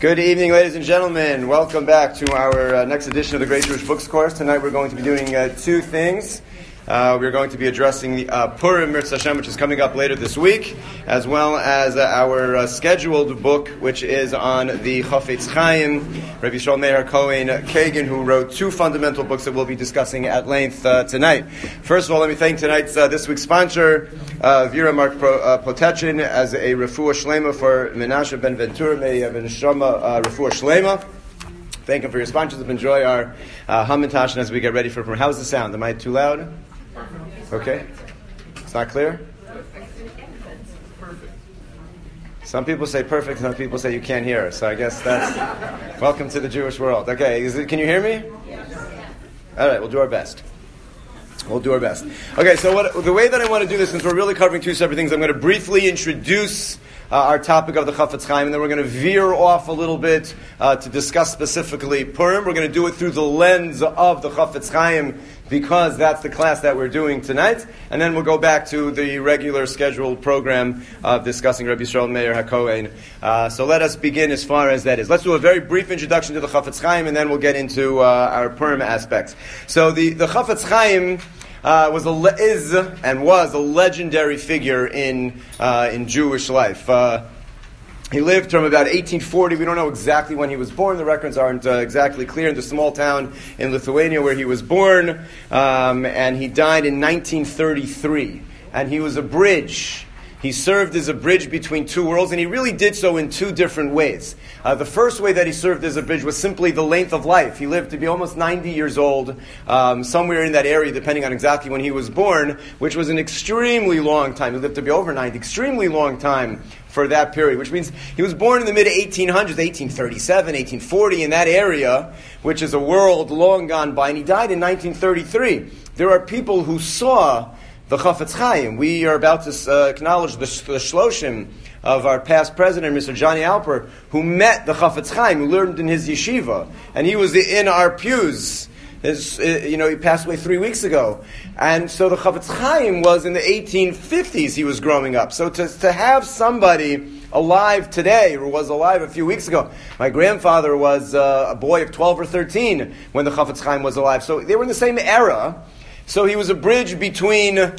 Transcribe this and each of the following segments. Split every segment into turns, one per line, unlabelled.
Good evening, ladies and gentlemen. Welcome back to our next edition of the Great Jewish Books Course. Tonight we're going to be doing two things. We're going to be addressing the Purim Mirz Hashem, which is coming up later this week, as well as our scheduled book, which is on the Chafetz Chaim, Rabbi Yisrael Meir Cohen Kagan, who wrote two fundamental books that we'll be discussing at length tonight. First of all, let me thank this week's sponsor, Vera Mark Potechin, as a refuah shlema for Menashe Ben Ventura, may Ben Shama refuah shlema. Thank you for your sponsorship. Enjoy our Hamantash as we get ready for Purim. How's the sound? Am I too loud? Okay. It's not clear? Some people say perfect, some people say you can't hear. So I guess that's welcome to the Jewish world. Okay, can you hear me? Yes. All right, we'll do our best. Okay, so the way that I want to do this, since we're really covering two separate things, I'm going to briefly introduce our topic of the Chafetz Chaim, and then we're going to veer off a little bit to discuss specifically Purim. We're going to do it through the lens of the Chafetz Chaim, because that's the class that we're doing tonight, and then we'll go back to the regular scheduled program of discussing Rabbi Yisrael Meir HaKohen. So let us begin as far as that is. Let's do a very brief introduction to the Chafetz Chaim, and then we'll get into our Purim aspects. So the Chafetz Chaim was a legendary figure in Jewish life. He lived from about 1840. We don't know exactly when he was born. The records aren't exactly clear. In the small town in Lithuania where he was born, and he died in 1933. And he was a bridge. He served as a bridge between two worlds, and he really did so in two different ways. The first way that he served as a bridge was simply the length of life. He lived to be almost 90 years old, somewhere in that area, depending on exactly when he was born, which was an extremely long time. He lived to be over 90, extremely long time for that period, which means he was born in the mid-1800s, 1837, 1840, in that area, which is a world long gone by, and he died in 1933. There are people who saw the Chafetz Chaim. We are about to acknowledge the Shloshim of our past president, Mr. Johnny Alper, who met the Chafetz Chaim, who learned in his yeshiva, and he was in our pews. He passed away 3 weeks ago. And so the Chafetz Chaim was in the 1850s he was growing up. So to have somebody alive today, or was alive a few weeks ago, my grandfather was a boy of 12 or 13 when the Chafetz Chaim was alive. So they were in the same era. So he was a bridge between the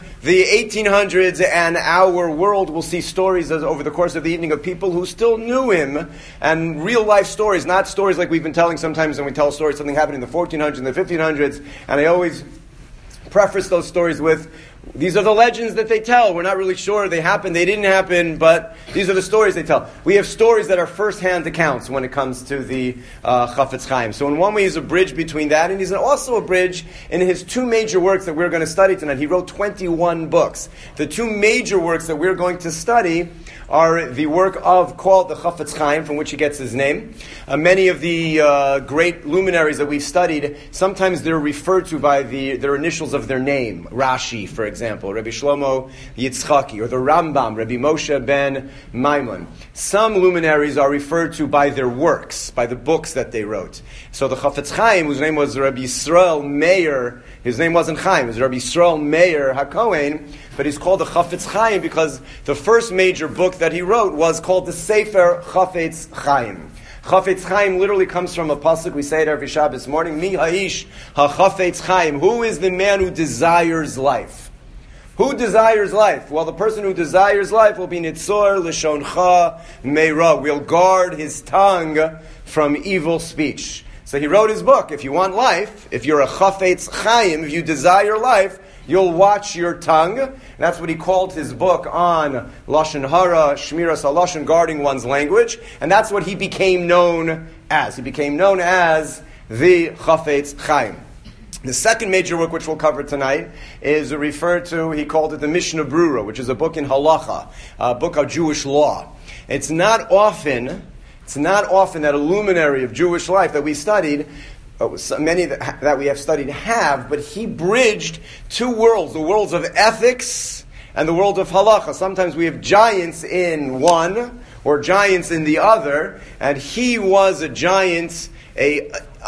1800s and our world. We'll see stories over the course of the evening of people who still knew him, and real life stories, not stories like we've been telling sometimes when we tell stories, something happened in the 1400s and the 1500s, and I always preface those stories with, these are the legends that they tell. We're not really sure they happened, they didn't happen, but these are the stories they tell. We have stories that are first-hand accounts when it comes to the Chafetz Chaim. So in one way, he's a bridge between that, and he's also a bridge in his two major works that we're going to study tonight. He wrote 21 books. The two major works that we're going to study are the work called the Chafetz Chaim, from which he gets his name. Many of the great luminaries that we've studied, sometimes they're referred to by their initials of their name. Rashi, for example, Rabbi Shlomo Yitzchaki, or the Rambam, Rabbi Moshe ben Maimon. Some luminaries are referred to by their works, by the books that they wrote. So the Chafetz Chaim, whose name was Rabbi Yisrael Meir, his name wasn't Chaim, it was Rabbi Yisrael Meir HaKohen, but he's called the Chafetz Chaim because the first major book that he wrote was called the Sefer Chafetz Chaim. Chafetz Chaim literally comes from a pasuk. We say it every Shabbos morning. Mi ha'ish ha'chafetz chaim. Who is the man who desires life? Who desires life? Well, the person who desires life will be nitzor l'shoncha meira. Will guard his tongue from evil speech. So he wrote his book. If you want life, if you're a Chafetz Chaim, if you desire life, you'll watch your tongue. And that's what he called his book on Lashon Hara, Shmiras HaLashon, guarding one's language. And that's what he became known as. He became known as the Chafetz Chaim. The second major work which we'll cover tonight is referred to, he called it the Mishnah Brura, which is a book in Halacha, a book of Jewish law. It's not often that a luminary of Jewish life that we studied, many that we have studied have, but he bridged two worlds, the worlds of ethics and the world of halacha. Sometimes we have giants in one or giants in the other, and he was a giant, a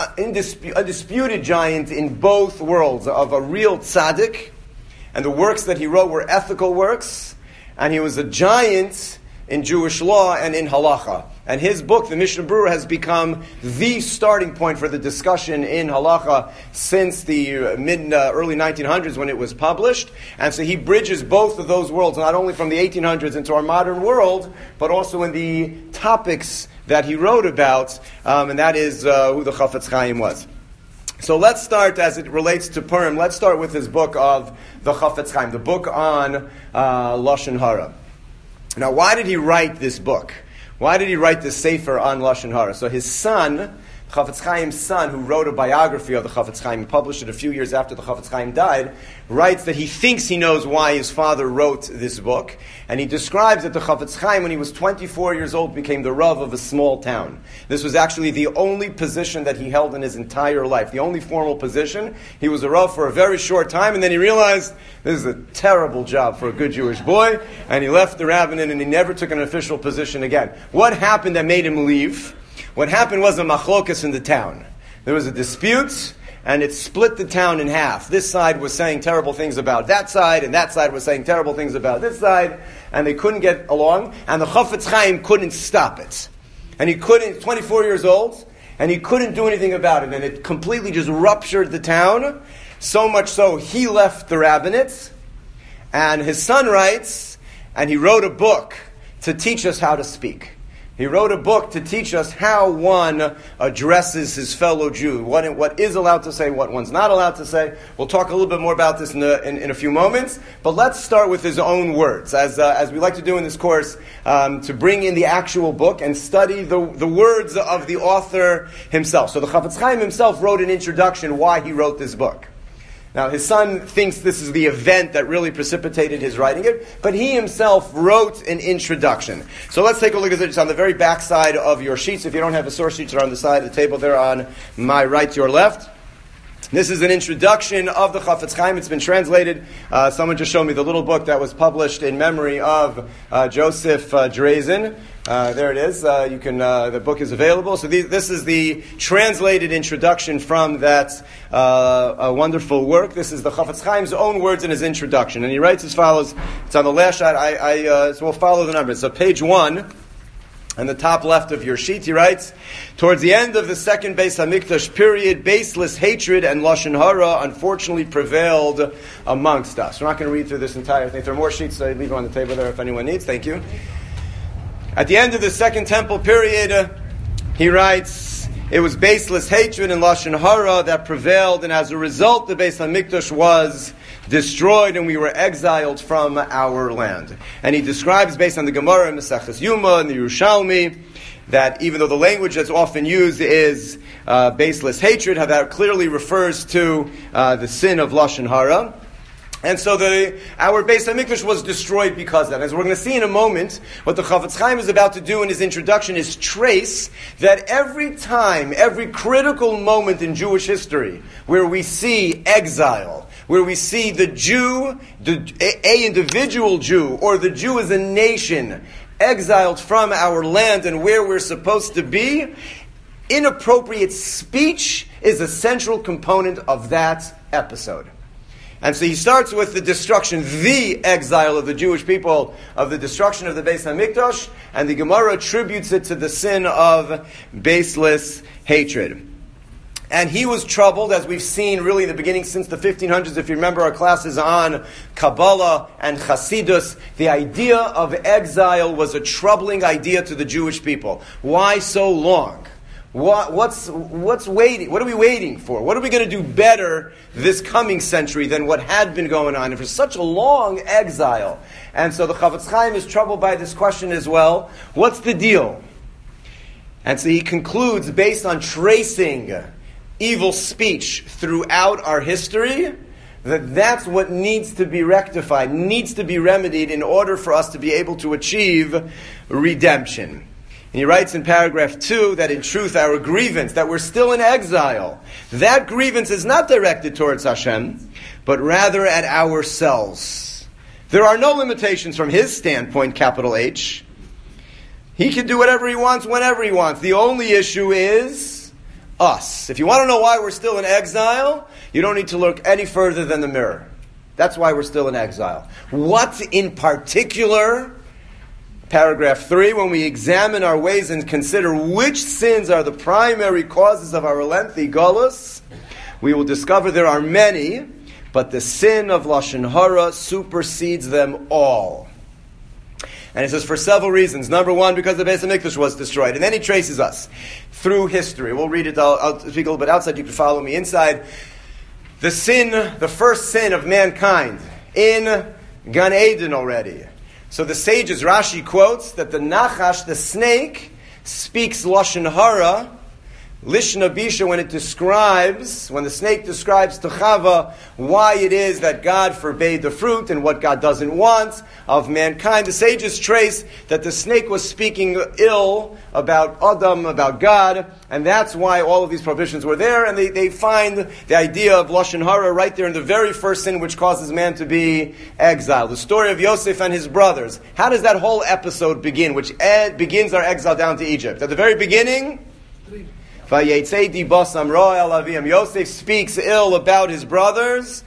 disputed giant in both worlds, of a real tzaddik, and the works that he wrote were ethical works, and he was a giant in Jewish law and in halacha. And his book, the Mishnah Berurah, has become the starting point for the discussion in halacha since the early 1900s when it was published. And so he bridges both of those worlds, not only from the 1800s into our modern world, but also in the topics that he wrote about, and that is who the Chafetz Chaim was. So let's start, as it relates to Purim, let's start with his book of the Chafetz Chaim, the book on Lashon Hara. Now, why did he write this book? Why did he write this sefer on Lashon Hara? So his son, Chafetz Chaim's son, who wrote a biography of the Chafetz Chaim, published it a few years after the Chafetz Chaim died, writes that he thinks he knows why his father wrote this book, and he describes that the Chafetz Chaim, when he was 24 years old, became the Rav of a small town. This was actually the only position that he held in his entire life, the only formal position. He was a Rav for a very short time, and then he realized this is a terrible job for a good Jewish boy, and he left the rabbinate, and he never took an official position again. What happened that made him leave? What happened was a machlokas in the town. There was a dispute, and it split the town in half. This side was saying terrible things about that side, and that side was saying terrible things about this side, and they couldn't get along, and the Chafetz Chaim couldn't stop it. And he couldn't, 24 years old, and he couldn't do anything about it, and it completely just ruptured the town, so much so he left the rabbinate, and his son writes, and he wrote a book to teach us how to speak. He wrote a book to teach us how one addresses his fellow Jew, what is allowed to say, what one's not allowed to say. We'll talk a little bit more about this in a few moments, but let's start with his own words, as we like to do in this course, to bring in the actual book and study the words of the author himself. So the Chafetz Chaim himself wrote an introduction why he wrote this book. Now, his son thinks this is the event that really precipitated his writing it, but he himself wrote an introduction. So let's take a look at it. It's on the very back side of your sheets. If you don't have the source sheets, they're on the side of the table there on my right, your left. This is an introduction of the Chafetz Chaim. It's been translated. Someone just showed me the little book that was published in memory of Joseph Drazen. There it is. You can. The book is available. So this is the translated introduction from that wonderful work. This is the Chafetz Chaim's own words in his introduction, and he writes as follows. It's on the last shot. So we'll follow the numbers. So page 1. On the top left of your sheet, he writes, towards the end of the second Beis HaMikdash period, baseless hatred and Lashon Hara unfortunately prevailed amongst us. We're not going to read through this entire thing. If there are more sheets, I leave them on the table there if anyone needs. Thank you. At the end of the second temple period, he writes, it was baseless hatred and Lashon Hara that prevailed, and as a result, the Beis HaMikdash was destroyed, and we were exiled from our land. And he describes, based on the Gemara and Maseches Yuma and the Yerushalmi, that even though the language that's often used is baseless hatred, how that clearly refers to the sin of Lashon Hara. And so our Beis HaMikdash was destroyed because of that. As we're going to see in a moment, what the Chafetz Chaim is about to do in his introduction is trace that every time, every critical moment in Jewish history where we see exile, where we see the Jew, a individual Jew, or the Jew as a nation, exiled from our land and where we're supposed to be, inappropriate speech is a central component of that episode. And so he starts with the destruction, the exile of the Jewish people, of the destruction of the Beis HaMikdash, and the Gemara attributes it to the sin of baseless hatred. And he was troubled, as we've seen really in the beginning since the 1500s. If you remember our classes on Kabbalah and Hasidus, the idea of exile was a troubling idea to the Jewish people. Why so long? What's waiting? What are we waiting for? What are we going to do better this coming century than what had been going on? And for such a long exile. And so the Chafetz Chaim is troubled by this question as well. What's the deal? And so he concludes, based on tracing evil speech throughout our history, that's what needs to be rectified, needs to be remedied in order for us to be able to achieve redemption. And he writes in paragraph 2 that in truth our grievance, that we're still in exile, that grievance is not directed towards Hashem, but rather at ourselves. There are no limitations from his standpoint, capital H. He can do whatever he wants, whenever he wants. The only issue is us. If you want to know why we're still in exile, you don't need to look any further than the mirror. That's why we're still in exile. What in particular Paragraph 3, when we examine our ways and consider which sins are the primary causes of our lengthy galus, we will discover there are many, but the sin of Lashon Hara supersedes them all. And it says for several reasons. Number one, because the Beis HaMikdash was destroyed. And then he traces us through history. We'll read it, I'll speak a little bit outside, you can follow me inside. The first sin of mankind in Gan Eden already. So the sages, Rashi quotes that the Nachash, the snake, speaks Lashon Hara, Lishna Bisha, when the snake describes to Chava why it is that God forbade the fruit and what God doesn't want of mankind. The sages trace that the snake was speaking ill about Adam, about God, and that's why all of these prohibitions were there, and they find the idea of Lashon Hara right there in the very first sin which causes man to be exiled. The story of Yosef and his brothers. How does that whole episode begin, which begins our exile down to Egypt? At the very beginning, Yosef speaks ill about his brothers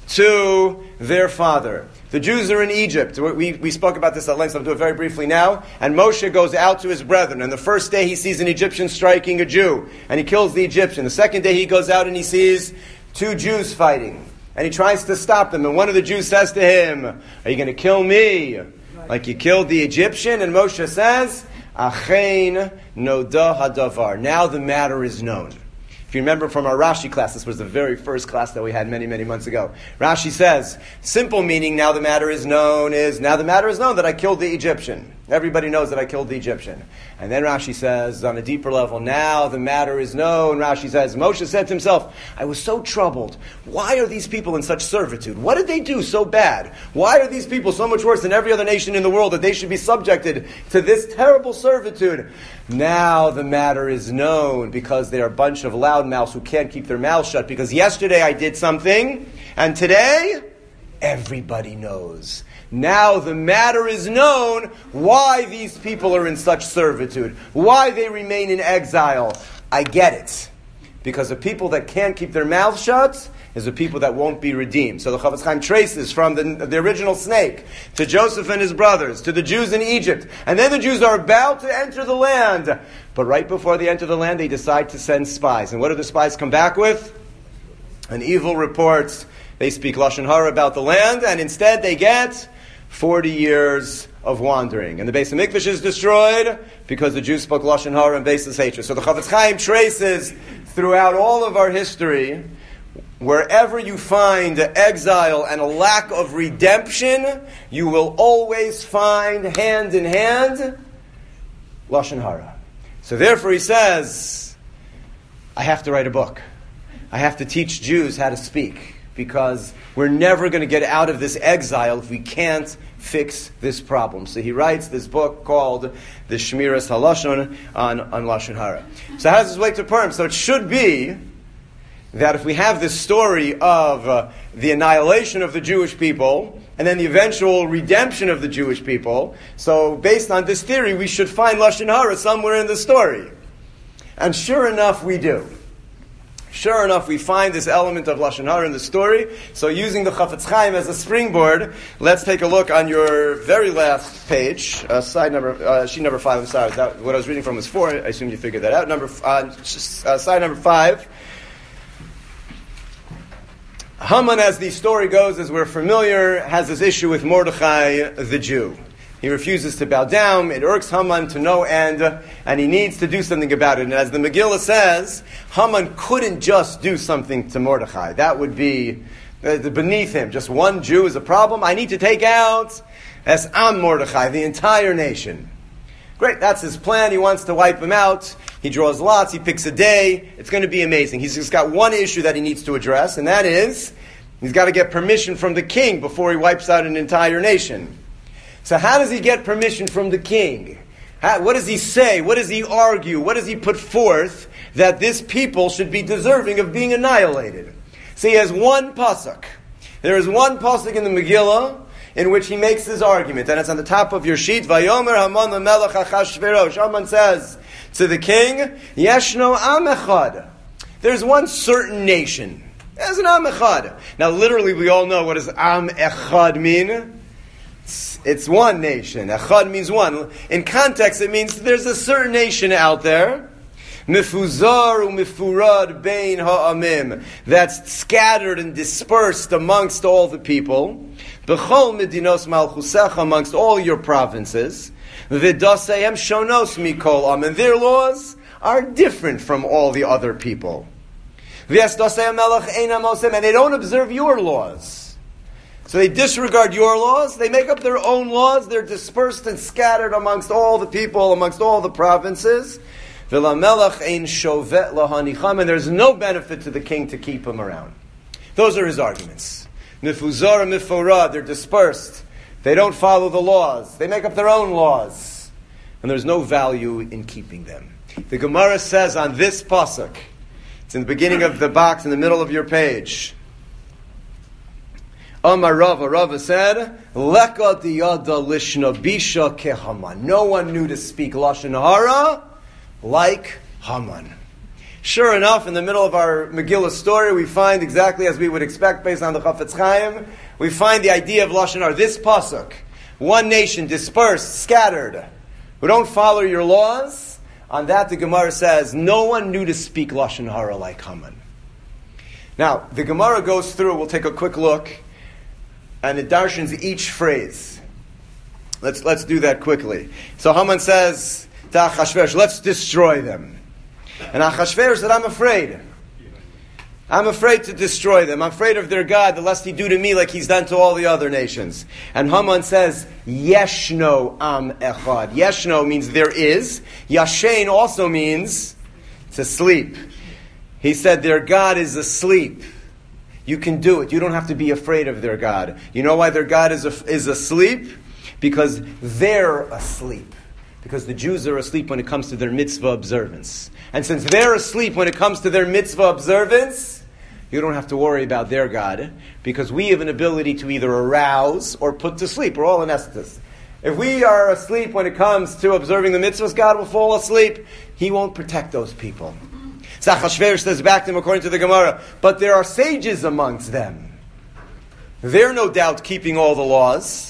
to their father. The Jews are in Egypt. We spoke about this at length, so I'll do it very briefly now. And Moshe goes out to his brethren. And the first day he sees an Egyptian striking a Jew. And he kills the Egyptian. The second day he goes out and he sees two Jews fighting. And he tries to stop them. And one of the Jews says to him, "Are you going to kill me like you killed the Egyptian?" And Moshe says, Achein noda hadavar. Now the matter is known. If you remember from our Rashi class, this was the very first class that we had many, many months ago. Rashi says, simple meaning, now the matter is known that I killed the Egyptian. Everybody knows that I killed the Egyptian. And then Rashi says, on a deeper level, now the matter is known. Rashi says, Moshe said to himself, I was so troubled. Why are these people in such servitude? What did they do so bad? Why are these people so much worse than every other nation in the world that they should be subjected to this terrible servitude? Now the matter is known because they are a bunch of loudmouths who can't keep their mouths shut, because yesterday I did something, and today everybody knows. Now the matter is known why these people are in such servitude, why they remain in exile. I get it. Because the people that can't keep their mouths shut is the people that won't be redeemed. So the Chafetz Chaim traces from the original snake to Joseph and his brothers, to the Jews in Egypt. And then the Jews are about to enter the land. But right before they enter the land, they decide to send spies. And what do the spies come back with? An evil report. They speak Lashon Hara about the land, and instead they get 40 years of wandering. And the Beis HaMikdash is destroyed because the Jews spoke Lashon Hara and baseless hatred. So the Chafetz Chaim traces throughout all of our history, wherever you find exile and a lack of redemption, you will always find hand in hand Lashon Hara. So therefore he says, I have to write a book. I have to teach Jews how to speak, because we're never going to get out of this exile if we can't fix this problem. So he writes this book called the Shmiras HaLashon on Lashon Hara. So how does this relate to Purim? So it should be that if we have this story of the annihilation of the Jewish people and then the eventual redemption of the Jewish people, so based on this theory, we should find Lashon Hara somewhere in the story. And sure enough, we do. Sure enough, we find this element of Lashon Hara in the story. So using the Chafetz Chaim as a springboard, let's take a look on your very last page, sheet number 5, I'm sorry. What I was reading from was 4. I assume you figured that out. Side number 5. Haman, as the story goes, as we're familiar, has this issue with Mordechai the Jew. He refuses to bow down. It irks Haman to no end, and he needs to do something about it. And as the Megillah says, Haman couldn't just do something to Mordechai. That would be beneath him. Just one Jew is a problem. I need to take out as Am Mordechai, the entire nation. Great, that's his plan. He wants to wipe him out. He draws lots. He picks a day. It's going to be amazing. He's just got one issue that he needs to address, and that is he's got to get permission from the king before he wipes out an entire nation. So how does he get permission from the king? What does he say? What does he argue? What does he put forth that this people should be deserving of being annihilated? So he has one pasuk. There is one pasuk in the Megillah in which he makes his argument, and it's on the top of your sheet. Vayomer Haman lemelech Achashverosh. Haman says to the king, Yeshno Am Echad. There's one certain nation. There's an Am Echad. Now literally we all know what does Am Echad mean. It's one nation. Echad means one. In context, it means there's a certain nation out there. Mifuzar u'mifurad bein ha'amim. That's scattered and dispersed amongst all the people. B'chol medinos malchusecha, amongst all your provinces. V'dasehem shonos mikol am. And their laws are different from all the other people. V'yasdasehem melech einam osem. And they don't observe your laws. So they disregard your laws. They make up their own laws. They're dispersed and scattered amongst all the people, amongst all the provinces. And there's no benefit to the king to keep him around. Those are his arguments. Mifuzar and mifurad, they're dispersed. They don't follow the laws. They make up their own laws. And there's no value in keeping them. The Gemara says on this pasuk, it's in the beginning of the box in the middle of your page. Amar Rava said, Leka diyada lishna bisha kehaman. No one knew to speak Lashon Hara like Haman. Sure enough, in the middle of our Megillah story, we find exactly as we would expect based on the Chafetz Chaim, we find the idea of Lashon Hara. This pasuk, one nation dispersed, scattered, who don't follow your laws. On that, the Gemara says, no one knew to speak Lashon Hara like Haman. Now, the Gemara goes through, we'll take a quick look, and it darshans each phrase. Let's do that quickly. So Haman says to Achashverosh, let's destroy them. And Achashverosh said, I'm afraid. I'm afraid to destroy them. I'm afraid of their God, lest he do to me like he's done to all the other nations. And Haman says, Yeshno am echad. Yeshno means there is. Yashen also means to sleep. He said their God is asleep. You can do it. You don't have to be afraid of their God. You know why their God is asleep? Because they're asleep. Because the Jews are asleep when it comes to their mitzvah observance. And since they're asleep when it comes to their mitzvah observance, you don't have to worry about their God, because we have an ability to either arouse or put to sleep. We're all anesthetists. If we are asleep when it comes to observing the mitzvahs, God will fall asleep. He won't protect those people. Achashverosh says back to him according to the Gemara, but there are sages amongst them. They're no doubt keeping all the laws.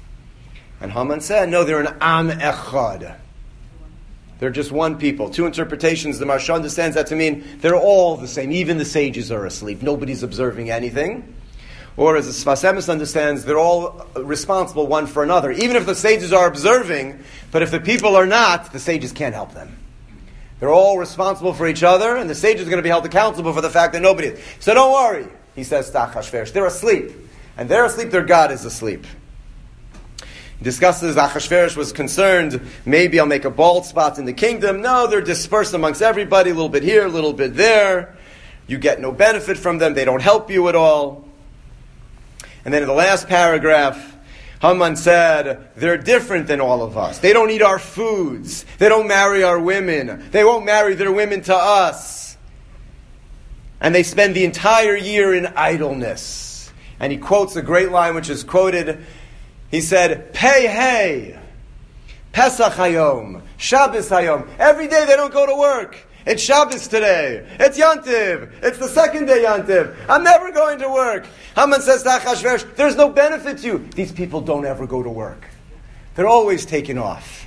And Haman said, no, they're an am echad. They're just one people. Two interpretations. The Maharsha understands that to mean they're all the same. Even the sages are asleep. Nobody's observing anything. Or as the Sfas Emes understands, they're all responsible one for another. Even if the sages are observing, but if the people are not, the sages can't help them. They're all responsible for each other, and the sages are going to be held accountable for the fact that nobody is. So don't worry, he says to Achashverosh. They're asleep. And they're asleep, their God is asleep. He discusses Achashverosh was concerned, maybe I'll make a bald spot in the kingdom. No, they're dispersed amongst everybody, a little bit here, a little bit there. You get no benefit from them, they don't help you at all. And then in the last paragraph, Haman said, they're different than all of us. They don't eat our foods. They don't marry our women. They won't marry their women to us. And they spend the entire year in idleness. And he quotes a great line which is quoted. He said, Pei hey, Pesach hayom, Shabbos hayom. Every day they don't go to work. It's Shabbos today. It's Yantiv. It's the second day Yantiv. I'm never going to work. Haman says to Achashverosh, there's no benefit to you. These people don't ever go to work. They're always taken off.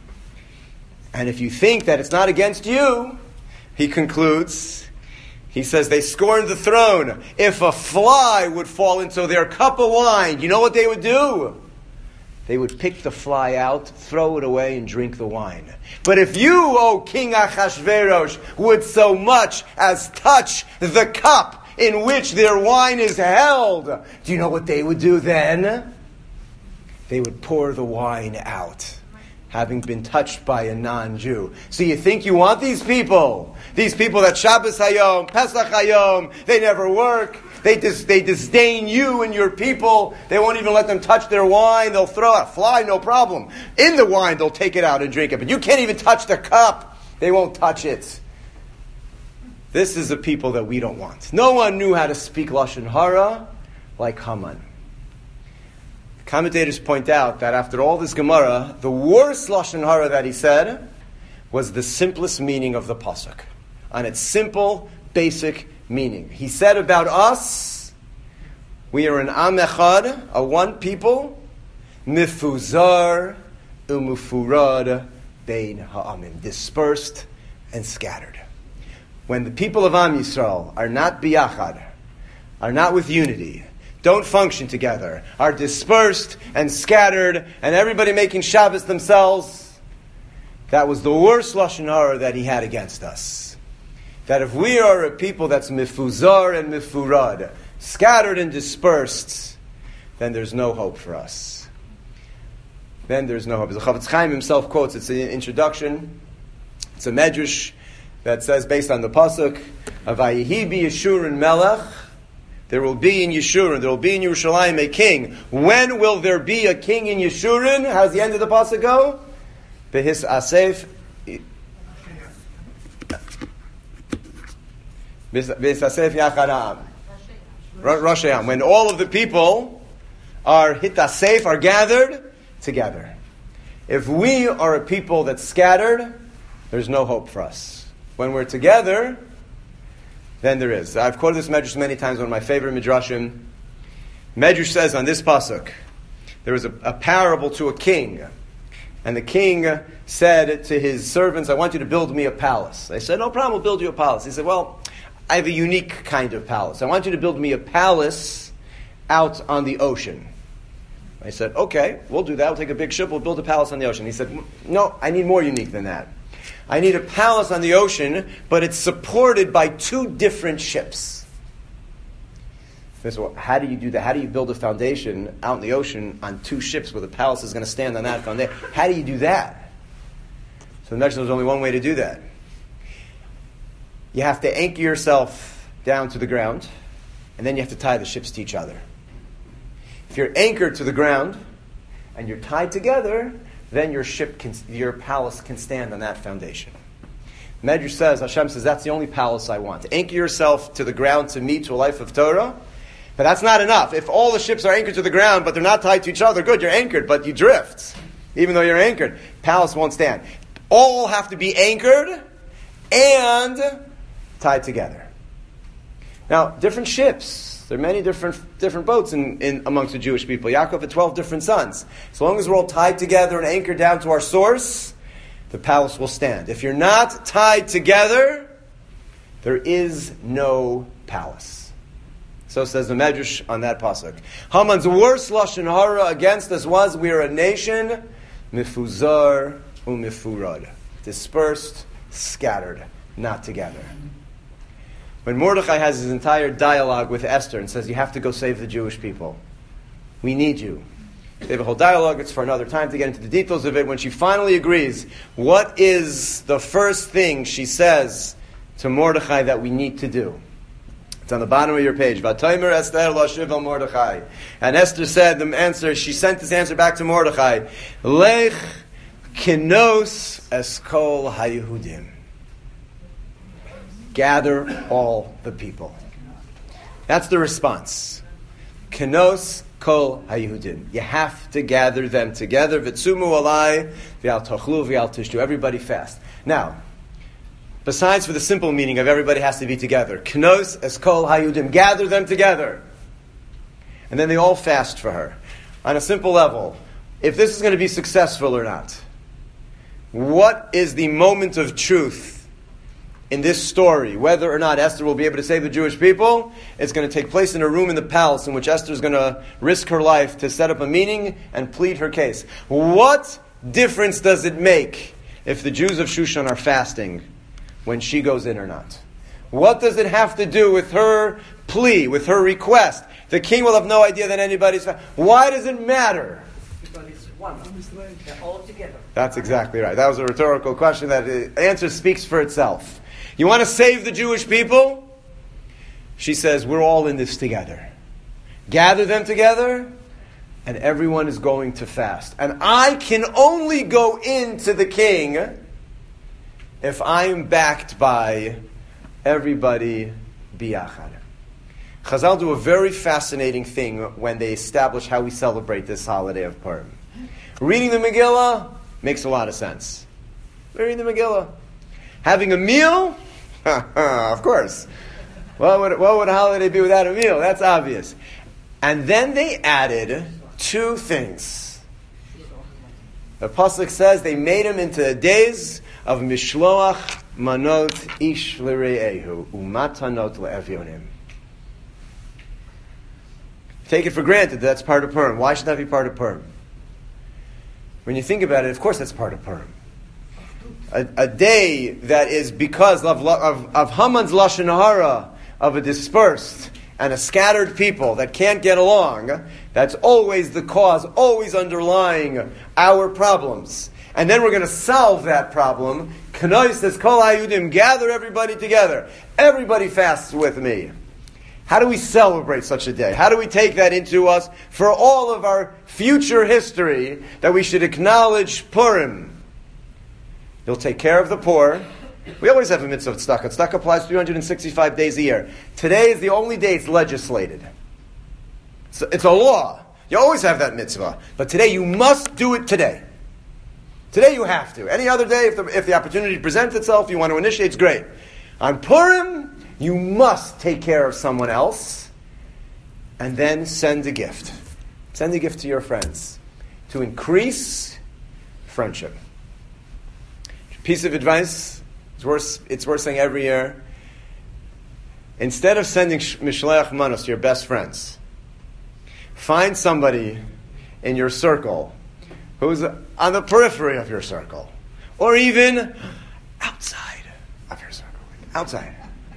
And if you think that it's not against you, he concludes, he says they scorned the throne. If a fly would fall into their cup of wine, you know what they would do? They would pick the fly out, throw it away, and drink the wine. But if you, O King Achashverosh, would so much as touch the cup in which their wine is held, do you know what they would do then? They would pour the wine out, having been touched by a non-Jew. So you think you want these people that Shabbos Hayom, Pesach Hayom, they never work, they disdain you and your people, they won't even let them touch their wine, they'll throw a fly, no problem. In the wine, they'll take it out and drink it, but you can't even touch the cup, they won't touch it. This is the people that we don't want. No one knew how to speak Lashon Hara like Haman. Commentators point out that after all this Gemara, the worst Lashon Hara that he said was the simplest meaning of the pasuk, on its simple, basic meaning. He said about us, we are an Am Echad, a one people, Mifuzar umufurad bein ha'amim. Dispersed and scattered. When the people of Am Yisrael are not biyachad, are not with unity, don't function together, are dispersed and scattered, and everybody making Shabbos themselves, that was the worst Lashon Hara that he had against us. That if we are a people that's mifuzar and mifurad, scattered and dispersed, then there's no hope for us. Then there's no hope. As the Chafetz Chaim himself quotes, it's an introduction, it's a medrash that says, based on the pasuk, Avayihi bi Yeshurun melech, there will be in Yeshurun, there will be in Yerushalayim a king. When will there be a king in Yeshurun? How's the end of the pasuk go? Behis asef. Behis asef yachad ha'am. Rosh Hashanah. When all of the people are hitasef, are gathered together. If we are a people that's scattered, there's no hope for us. When we're together, then there is. I've quoted this medrash many times, one of my favorite midrashim. Medrash says on this pasuk, there was a parable to a king. And the king said to his servants, I want you to build me a palace. They said, no problem, we'll build you a palace. He said, well, I have a unique kind of palace. I want you to build me a palace out on the ocean. I said, okay, we'll do that. We'll take a big ship, we'll build a palace on the ocean. He said, no, I need more unique than that. I need a palace on the ocean, but it's supported by 2 different ships. So how do you do that? How do you build a foundation out in the ocean on 2 ships where the palace is going to stand on that foundation? How do you do that? So the there's only one way to do that. You have to anchor yourself down to the ground, and then you have to tie the ships to each other. If you're anchored to the ground and you're tied together, then your palace can stand on that foundation. Medrash says, Hashem says, that's the only palace I want. Anchor yourself to the ground to meet to a life of Torah. But that's not enough. If all the ships are anchored to the ground, but they're not tied to each other, good, you're anchored, but you drift. Even though you're anchored, palace won't stand. All have to be anchored and tied together. Now, different ships. There are many different boats in amongst the Jewish people. Yaakov had 12 different sons. As long as we're all tied together and anchored down to our source, the palace will stand. If you're not tied together, there is no palace. So says the Medrash on that pasuk. Haman's worst lashon hara against us was, we are a nation mifuzar umifurad, dispersed, scattered, not together. When Mordechai has his entire dialogue with Esther and says, you have to go save the Jewish people. We need you. They have a whole dialogue. It's for another time to get into the details of it. When she finally agrees, what is the first thing she says to Mordechai that we need to do? It's on the bottom of your page. V'taymer Esther lashiv al Mordechai. And Esther said, the answer, she sent this answer back to Mordechai. Lech kinos eskol haYehudim. Gather all the people. That's the response. Kenos kol haYehudim. You have to gather them together. V'tzumu alai v'al tochlu v'al tishtu. Everybody fast. Now, besides for the simple meaning of everybody has to be together, Kenos es kol haYehudim. Gather them together. And then they all fast for her. On a simple level, if this is going to be successful or not, what is the moment of truth in this story, whether or not Esther will be able to save the Jewish people? It's going to take place in a room in the palace in which Esther is going to risk her life to set up a meeting and plead her case. What difference does it make if the Jews of Shushan are fasting when she goes in or not? What does it have to do with her plea, with her request? The king will have no idea that anybody's fasting. Why does it matter?
Everybody's one. They're all together.
That's exactly right. That was a rhetorical question that the answer speaks for itself. You want to save the Jewish people? She says, we're all in this together. Gather them together, and everyone is going to fast. And I can only go into the king if I'm backed by everybody biyachad. Chazal do a very fascinating thing when they establish how we celebrate this holiday of Purim. Reading the Megillah makes a lot of sense. Reading the Megillah. Having a meal? Of course. What would a holiday be without a meal? That's obvious. And then they added 2 things. The pasuk says they made him into the days of mishloach manot ish l're'ehu umatanot le'evyonim. Take it for granted that's part of Purim. Why should that be part of Purim? When you think about it, of course that's part of Purim. A day that is because of Haman's lashon hara, of a dispersed and a scattered people that can't get along, that's always the cause, always underlying our problems. And then we're going to solve that problem. K'nois says, Kol hayudim, gather everybody together. Everybody fasts with me. How do we celebrate such a day? How do we take that into us for all of our future history, that we should acknowledge Purim? You'll take care of the poor. We always have a mitzvah of tzedakah. Tzedakah applies 365 days a year. Today is the only day it's legislated. It's a law. You always have that mitzvah. But today you must do it today. Today you have to. Any other day, if the opportunity presents itself, you want to initiate, it's great. On Purim, you must take care of someone else and then send a gift. Send a gift to your friends to increase friendship. Piece of advice, it's worth saying every year. Instead of sending mishleach manos to your best friends, find somebody in your circle who's on the periphery of your circle, or even outside of your circle. Outside.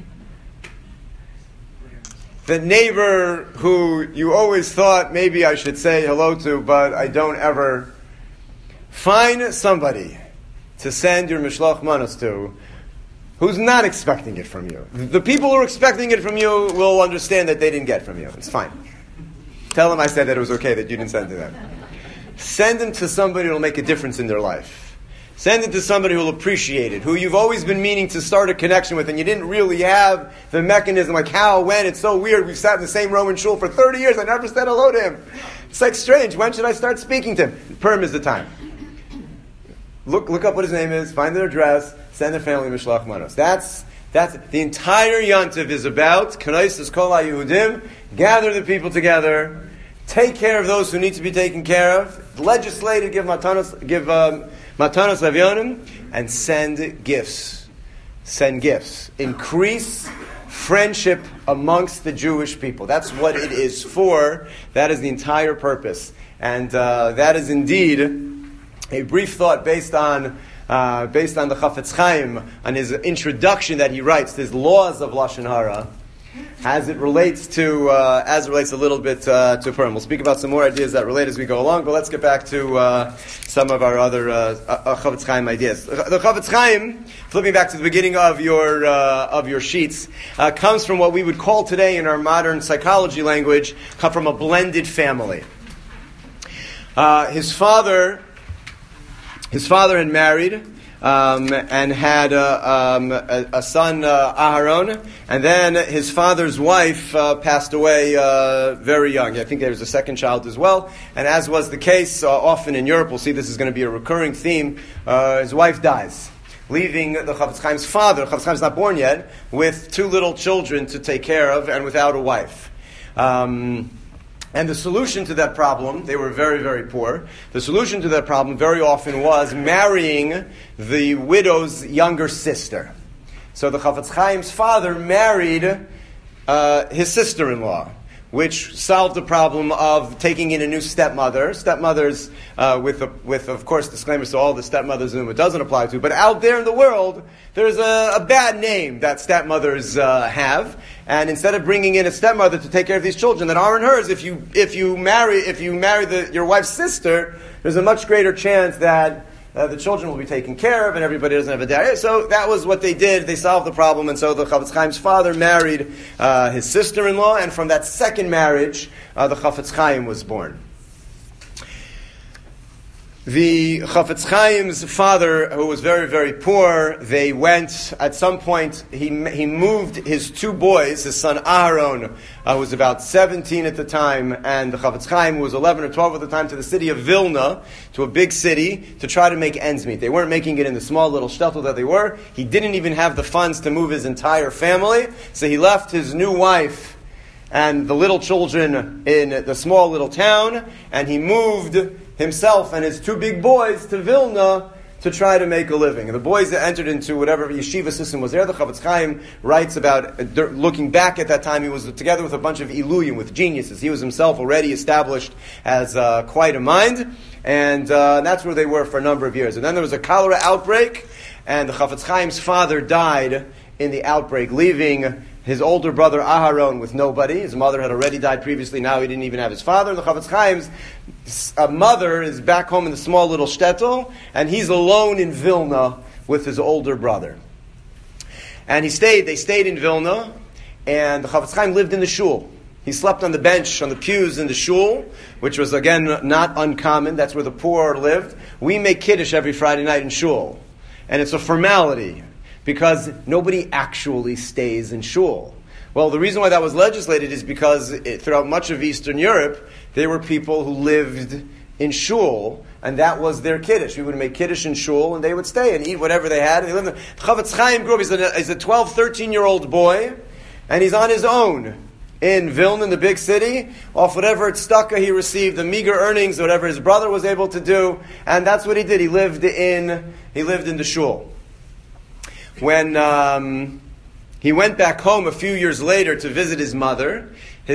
The neighbor who you always thought maybe I should say hello to, but I don't ever. Find somebody to send your mishloach manos to who's not expecting it from you. The people who are expecting it from you will understand that they didn't get from you. It's fine. Tell them I said that it was okay that you didn't send to them. Send them to somebody who will make a difference in their life. Send it to somebody who will appreciate it, who you've always been meaning to start a connection with, and you didn't really have the mechanism, like how, when. It's so weird. We've sat in the same Roman shul for 30 years. I never said hello to him. It's like strange. When should I start speaking to him? Purim is the time. Look up what his name is, find their address, send their family mishloach manos. That's the entire Yontiv is about. K'nois kol hayudim, gather the people together, take care of those who need to be taken care of, legislate it, give matanos levyonim, and send gifts. Send gifts. Increase friendship amongst the Jewish people. That's what it is for. That is the entire purpose. And that is indeed a brief thought based on the Chafetz Chaim, on his introduction that he writes, his laws of lashon hara, as it relates a little bit to Purim. We'll speak about some more ideas that relate as we go along, but let's get back to some of our other Chafetz Chaim ideas. The Chafetz Chaim, flipping back to the beginning of your sheets, comes from what we would call today in our modern psychology language, come from a blended family. His father had married and had a son, Aharon, and then his father's wife passed away very young. I think there was a second child as well. And as was the case often in Europe, we'll see this is going to be a recurring theme, his wife dies, leaving the Chafetz Chaim's father, Chafetz Chaim's not born yet, with two little children to take care of and without a wife. And the solution to that problem, they were very, very poor. The solution to that problem very often was marrying the widow's younger sister. So the Chafetz Chaim's father married his sister-in-law, which solved the problem of taking in a new stepmother. Stepmothers, with of course disclaimers to all the stepmothers whom it doesn't apply to, but out there in the world, there's a bad name that stepmothers have. And instead of bringing in a stepmother to take care of these children that aren't hers, if you marry your wife's sister, there's a much greater chance that the children will be taken care of and everybody doesn't have a dad. So that was what they did. They solved the problem, and so the Chafetz Chaim's father married his sister-in-law, and from that second marriage, the Chafetz Chaim was born. The Chafetz Chaim's father, who was very, very poor, they went, at some point, he moved his two boys, his son Aharon, who was about 17 at the time, and the Chafetz Chaim, who was 11 or 12 at the time, to the city of Vilna, to a big city, to try to make ends meet. They weren't making it in the small little shtetl that they were. He didn't even have the funds to move his entire family, so he left his new wife and the little children in the small little town, and he moved himself and his two big boys to Vilna to try to make a living. And the boys that entered into whatever yeshiva system was there, the Chafetz Chaim writes about, looking back at that time, he was together with a bunch of iluyim, with geniuses. He was himself already established as quite a mind, and that's where they were for a number of years. And then there was a cholera outbreak, and the Chafetz Chaim's father died in the outbreak, leaving his older brother Aharon with nobody. His mother had already died previously, now he didn't even have his father. And the Chafetz Chaim's mother is back home in the small little shtetl, and he's alone in Vilna with his older brother. And they stayed in Vilna, and the Chafetz Chaim lived in the shul. He slept on the bench, on the pews in the shul, which was, again, not uncommon. That's where the poor lived. We make Kiddush every Friday night in shul. And it's a formality, because nobody actually stays in shul. Well, the reason why that was legislated is because throughout much of Eastern Europe, there were people who lived in shul, and that was their Kiddush. We would make Kiddush in shul, and they would stay and eat whatever they had. And they lived there. Chafetz Chaim grew up, he's a 12, 13-year-old boy, and he's on his own in Vilna, in the big city, off whatever tzedakah he received, the meager earnings, whatever his brother was able to do, and that's what he did. He lived in the shul. When he went back home a few years later to visit his mother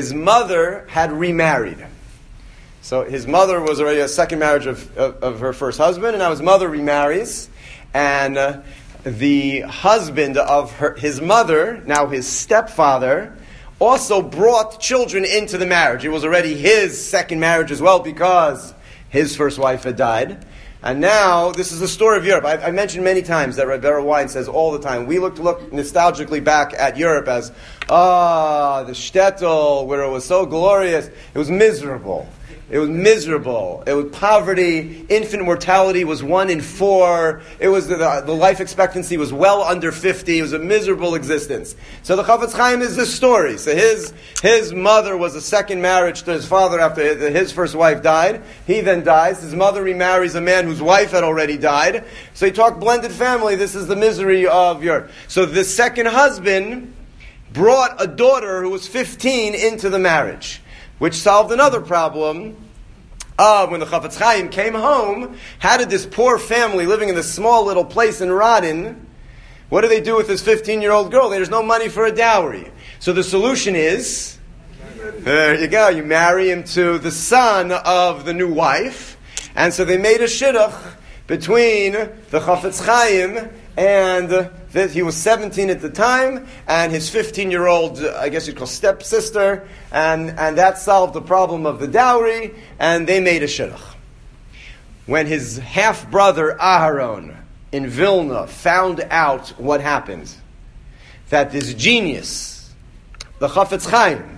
had remarried. So his mother was already a second marriage of her first husband, and now his mother remarries, and the husband of his mother, now his stepfather, also brought children into the marriage. It was already his second marriage as well, because his first wife had died. And now, this is the story of Europe. I mentioned many times that Rebbe Wein says all the time, we look nostalgically back at Europe as, the shtetl, where it was so glorious. It was miserable. It was miserable. It was poverty. Infant mortality was 1 in 4. It was the life expectancy was well under 50. It was a miserable existence. So the Chafetz Chaim is this story. So his mother was a second marriage to his father after his first wife died. He then dies. His mother remarries a man whose wife had already died. So he talked blended family. This is the misery of Europe. So the second husband brought a daughter who was 15 into the marriage, which solved another problem. When the Chafetz Chaim came home, how did this poor family living in this small little place in Radin, what do they do with this 15-year-old girl? There's no money for a dowry. So the solution is, there you go, you marry him to the son of the new wife. And so they made a shidduch between the Chafetz Chaim and he was 17 at the time, and his 15-year-old, I guess you'd call stepsister, and that solved the problem of the dowry, and they made a shidduch. When his half-brother Aharon in Vilna found out what happened, that this genius, the Chafetz Chaim,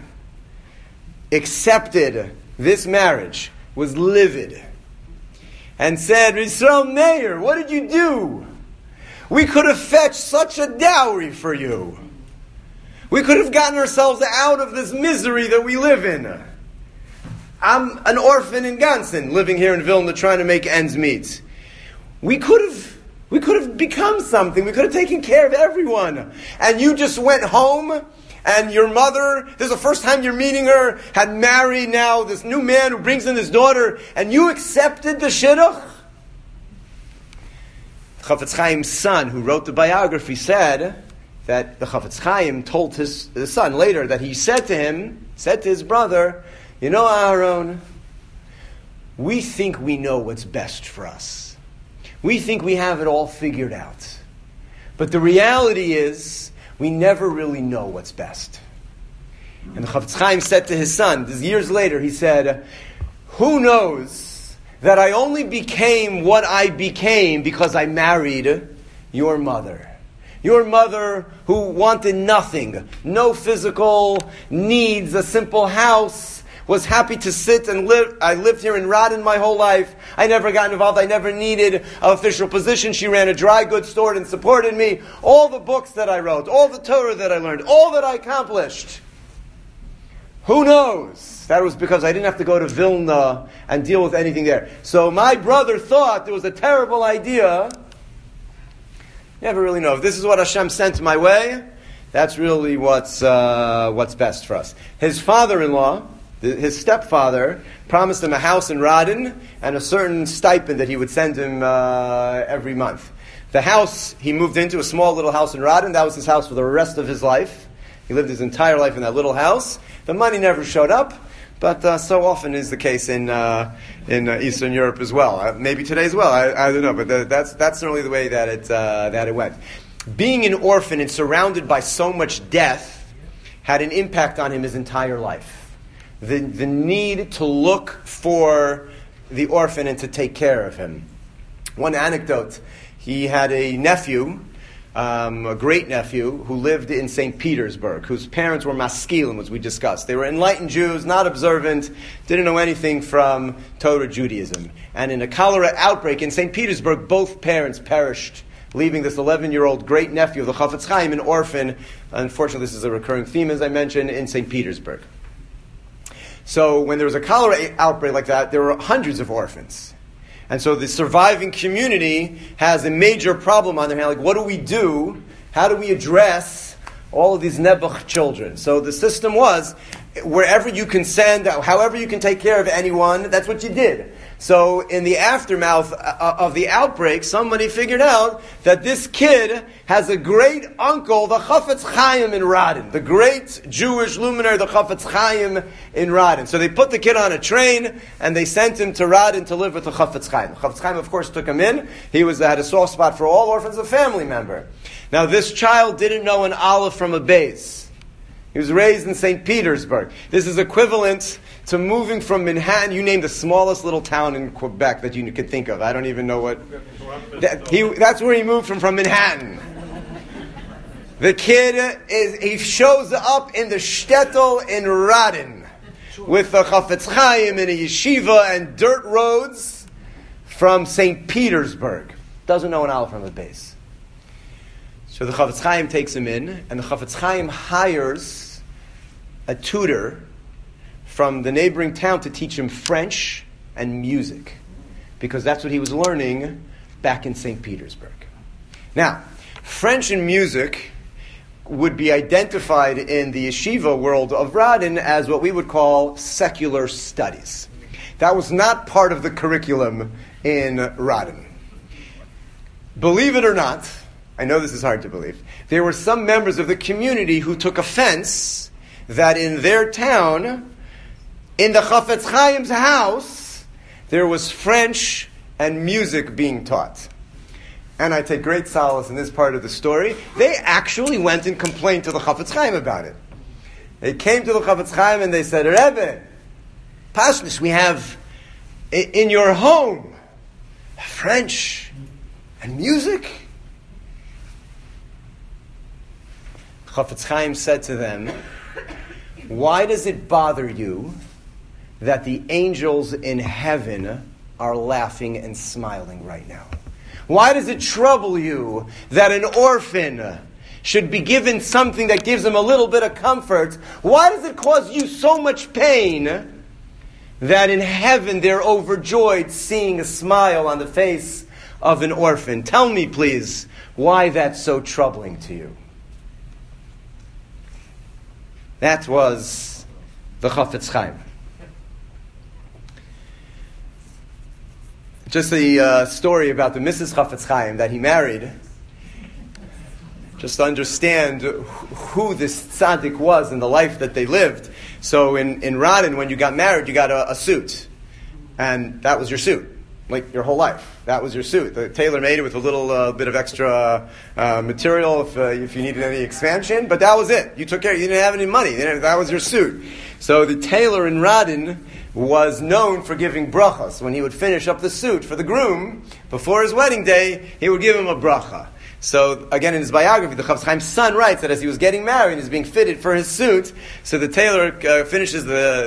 accepted this marriage, was livid, and said, Yisrael Meir, what did you do? We could have fetched such a dowry for you. We could have gotten ourselves out of this misery that we live in. I'm an orphan in Gansen, living here in Vilna, trying to make ends meet. We could have become something. We could have taken care of everyone. And you just went home, and your mother, this is the first time you're meeting her, had married now this new man who brings in his daughter, and you accepted the shidduch? Chafetz Chaim's son, who wrote the biography, said that the Chafetz Chaim told his son later that he said to his brother, you know, Aharon, we think we know what's best for us. We think we have it all figured out. But the reality is, we never really know what's best. And the Chafetz Chaim said to his son, this years later, he said, who knows that I only became what I became because I married your mother. Your mother who wanted nothing, no physical needs, a simple house, was happy to sit and live. I lived here in Radin my whole life. I never got involved. I never needed an official position. She ran a dry goods store and supported me. All the books that I wrote, all the Torah that I learned, all that I accomplished. Who knows? That was because I didn't have to go to Vilna and deal with anything there. So my brother thought it was a terrible idea. Never really know. If this is what Hashem sent my way, that's really what's best for us. His father-in-law, His stepfather promised him a house in Radin and a certain stipend that he would send him every month. The house he moved into, a small little house in Radin, that was his house for the rest of his life. He lived his entire life in that little house. The money never showed up, but so often is the case in Eastern Europe as well. Maybe today as well. I don't know, but that's certainly the way that it went. Being an orphan and surrounded by so much death had an impact on him his entire life. The need to look for the orphan and to take care of him. One anecdote, he had a nephew, a great nephew, who lived in St. Petersburg, whose parents were maskilim, as we discussed. They were enlightened Jews, not observant, didn't know anything from Torah Judaism. And in a cholera outbreak in St. Petersburg, both parents perished, leaving this 11-year-old great nephew of the Chafetz Chaim, an orphan. Unfortunately, this is a recurring theme, as I mentioned, in St. Petersburg. So when there was a cholera outbreak like that, there were hundreds of orphans. And so the surviving community has a major problem on their hand. Like, what do we do? How do we address all of these nebuch children? So the system was, wherever you can send, however you can take care of anyone, that's what you did. So in the aftermath of the outbreak, somebody figured out that this kid has a great uncle, the Chafetz Chaim in Radin, the great Jewish luminary, the Chafetz Chaim in Radin. So they put the kid on a train and they sent him to Radin to live with the Chafetz Chaim. The Chafetz Chaim, of course, took him in. He had a soft spot for all orphans, a family member. Now this child didn't know an aleph from a beis. He was raised in St. Petersburg. This is equivalent to moving from Manhattan. You name the smallest little town in Quebec that you could think of. I don't even know what. That's where he moved from Manhattan. The kid he shows up in the shtetl in Radin with the Chafetz Chaim in a yeshiva and dirt roads from St. Petersburg. Doesn't know an aleph from a beis. So the Chafetz Chaim takes him in, and the Chafetz Chaim hires a tutor from the neighboring town to teach him French and music, because that's what he was learning back in St. Petersburg. Now, French and music would be identified in the yeshiva world of Radin as what we would call secular studies. That was not part of the curriculum in Radin. Believe it or not, I know this is hard to believe, there were some members of the community who took offense that in their town, in the Chafetz Chaim's house, there was French and music being taught. And I take great solace in this part of the story. They actually went and complained to the Chafetz Chaim about it. They came to the Chafetz Chaim and they said, Rebbe, Pashnish, we have in your home French and music. Chafetz Chaim said to them, why does it bother you that the angels in heaven are laughing and smiling right now? Why does it trouble you that an orphan should be given something that gives him a little bit of comfort? Why does it cause you so much pain that in heaven they're overjoyed seeing a smile on the face of an orphan? Tell me, please, why that's so troubling to you. That was the Chafetz Chaim. Just a story about the Mrs. Chafetz Chaim that he married, just to understand who this tzaddik was in the life that they lived. So in Radin, when you got married, you got a suit. And that was your suit, like your whole life. That was your suit. The tailor made it with a little bit of extra material if you needed any expansion, but that was it. You took care. You didn't have any money. That was your suit. So the tailor in Radin was known for giving brachas. When he would finish up the suit for the groom, before his wedding day, he would give him a bracha. So, again, in his biography, the Chafetz Chaim's son writes that as he was getting married, he's being fitted for his suit, so the tailor finishes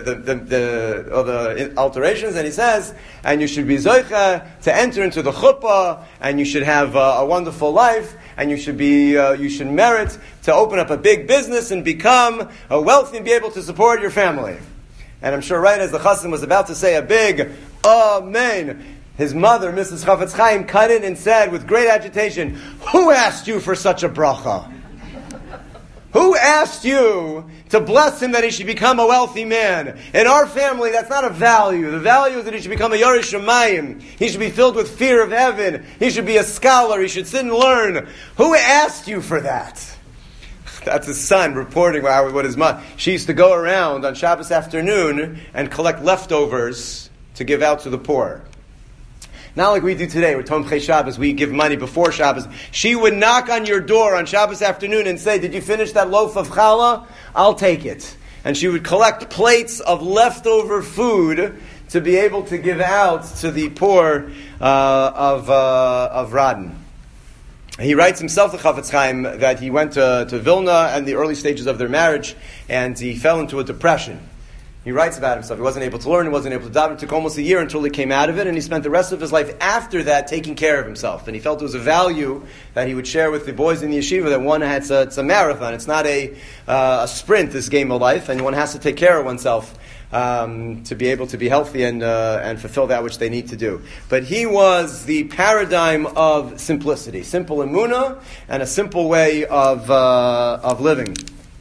the alterations, and he says, and you should be zoicha to enter into the chuppah, and you should have a wonderful life, and you should merit to open up a big business and become wealthy and be able to support your family. And I'm sure right as the chassan was about to say a big amen, his mother, Mrs. Chafetz Chaim, cut in and said with great agitation, who asked you for such a bracha? Who asked you to bless him that he should become a wealthy man? In our family, that's not a value. The value is that he should become a Yarei Shamayim. He should be filled with fear of heaven. He should be a scholar. He should sit and learn. Who asked you for that? That's his son reporting what his mom. She used to go around on Shabbos afternoon and collect leftovers to give out to the poor. Not like we do today, we're Tomchei Shabbos, we give money before Shabbos. She would knock on your door on Shabbos afternoon and say, did you finish that loaf of challah? I'll take it. And she would collect plates of leftover food to be able to give out to the poor of Radin. He writes himself, the Chafetz Chaim, that he went to Vilna and the early stages of their marriage, and he fell into a depression. He writes about himself. He wasn't able to learn. He wasn't able to daven. It took almost a year until he came out of it, and he spent the rest of his life after that taking care of himself. And he felt it was a value that he would share with the boys in the yeshiva that it's a marathon. It's not a sprint, this game of life, and one has to take care of oneself to be able to be healthy and fulfill that which they need to do. But he was the paradigm of simplicity, simple emunah, and a simple way of living.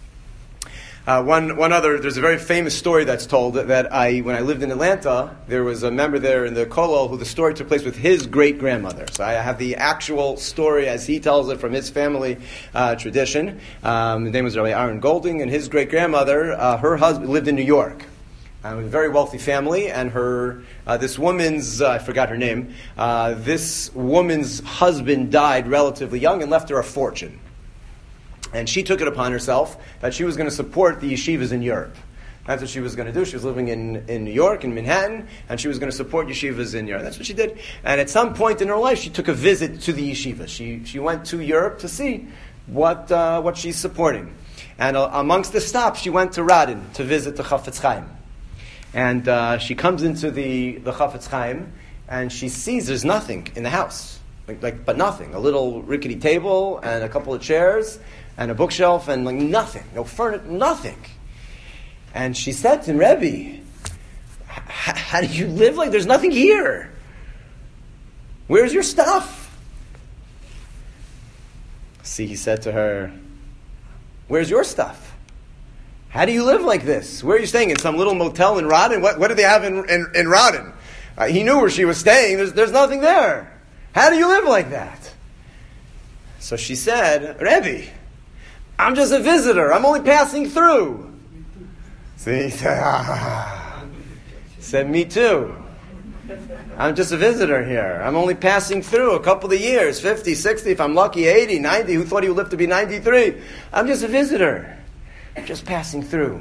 There's a very famous story that's told that when I lived in Atlanta, there was a member there in the Kollel who the story took place with his great-grandmother. So I have the actual story as he tells it from his family tradition. His name was Rabbi Aaron Golding, and his great-grandmother, her husband, lived in New York. It was a very wealthy family, and this woman's, I forgot her name, this woman's husband died relatively young and left her a fortune. And she took it upon herself that she was going to support the yeshivas in Europe. That's what she was going to do. She was living in New York, in Manhattan, and she was going to support yeshivas in Europe. That's what she did. And at some point in her life, she took a visit to the yeshiva. She went to Europe to see what she's supporting. And amongst the stops, she went to Radin to visit the Chafetz Chaim. And she comes into the Chafetz Chaim, and she sees there's nothing in the house. But nothing. A little rickety table and a couple of chairs and a bookshelf and nothing. No furniture, nothing. And she said to him, Rebbe, how do you live like there's nothing here? Where's your stuff? See, he said to her, where's your stuff? How do you live like this? Where are you staying? In some little motel in Radin? What do they have in Radin? He knew where she was staying. There's nothing there. How do you live like that? So she said, Rebbe, I'm just a visitor. I'm only passing through. See, he said, me too. I'm just a visitor here. I'm only passing through a couple of years, 50, 60, if I'm lucky, 80, 90. Who thought he would live to be 93? I'm just a visitor. I'm just passing through.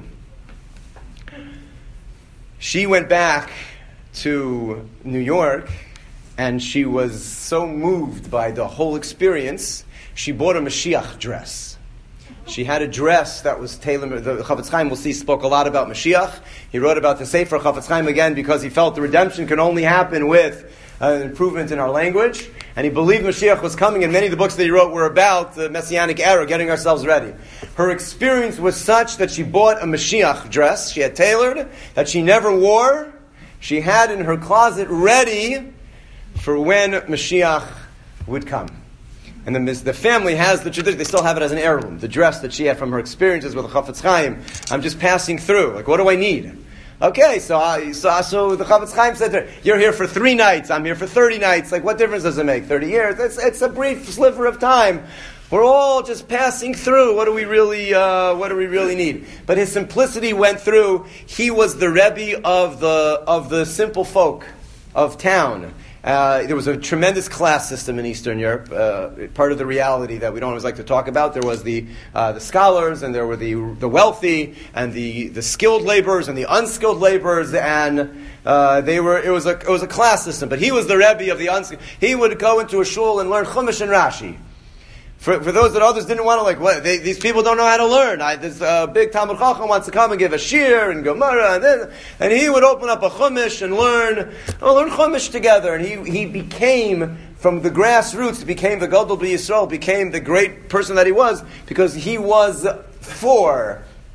She went back to New York, and she was so moved by the whole experience, she bought a Mashiach dress. She had a dress that was tailored. The Chafetz Chaim, we'll see, spoke a lot about Mashiach. He wrote about the Sefer Chafetz Chaim again because he felt the redemption can only happen with an improvement in our language. And he believed Mashiach was coming, and many of the books that he wrote were about the Messianic era, getting ourselves ready. Her experience was such that she bought a Mashiach dress she had tailored, that she never wore. She had in her closet ready for when Mashiach would come. And then the family has the tradition, they still have it as an heirloom, the dress that she had from her experiences with the Chafetz Chaim. I'm just passing through. What do I need? Okay, so the Chafetz Chaim said to her, you're here for 3 nights, I'm here for 30 nights. What difference does it make? 30 years? It's a brief sliver of time. We're all just passing through. What do we really need? But his simplicity went through. He was the Rebbe of the simple folk of town. There was a tremendous class system in Eastern Europe. Part of the reality that we don't always like to talk about. There was the scholars, and there were the wealthy, and the skilled laborers, and the unskilled laborers, and it was a class system. But he was the Rebbe of the unskilled. He would go into a shul and learn Chumash and Rashi. For those that others didn't want to, these people don't know how to learn. This big Talmud Chacham wants to come and give a shir and Gemara, and he would open up a Chumash and learn Chumash together. And he became, from the grassroots, became the Gadol B'Yisrael, became the great person that he was, because he was for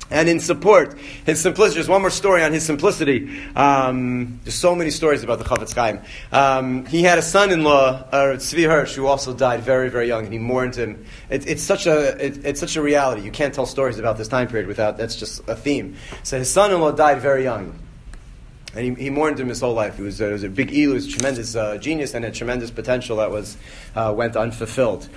And in support, his simplicity, just one more story on his simplicity. There's so many stories about the Chafetz Chaim. He had a son-in-law, Tzvi Hirsch, who also died very, very young, and he mourned him. It's such a reality. You can't tell stories about this time period without, that's just a theme. So his son-in-law died very young. And he mourned him his whole life. He was a big elu, he was a tremendous genius, and had tremendous potential that went unfulfilled.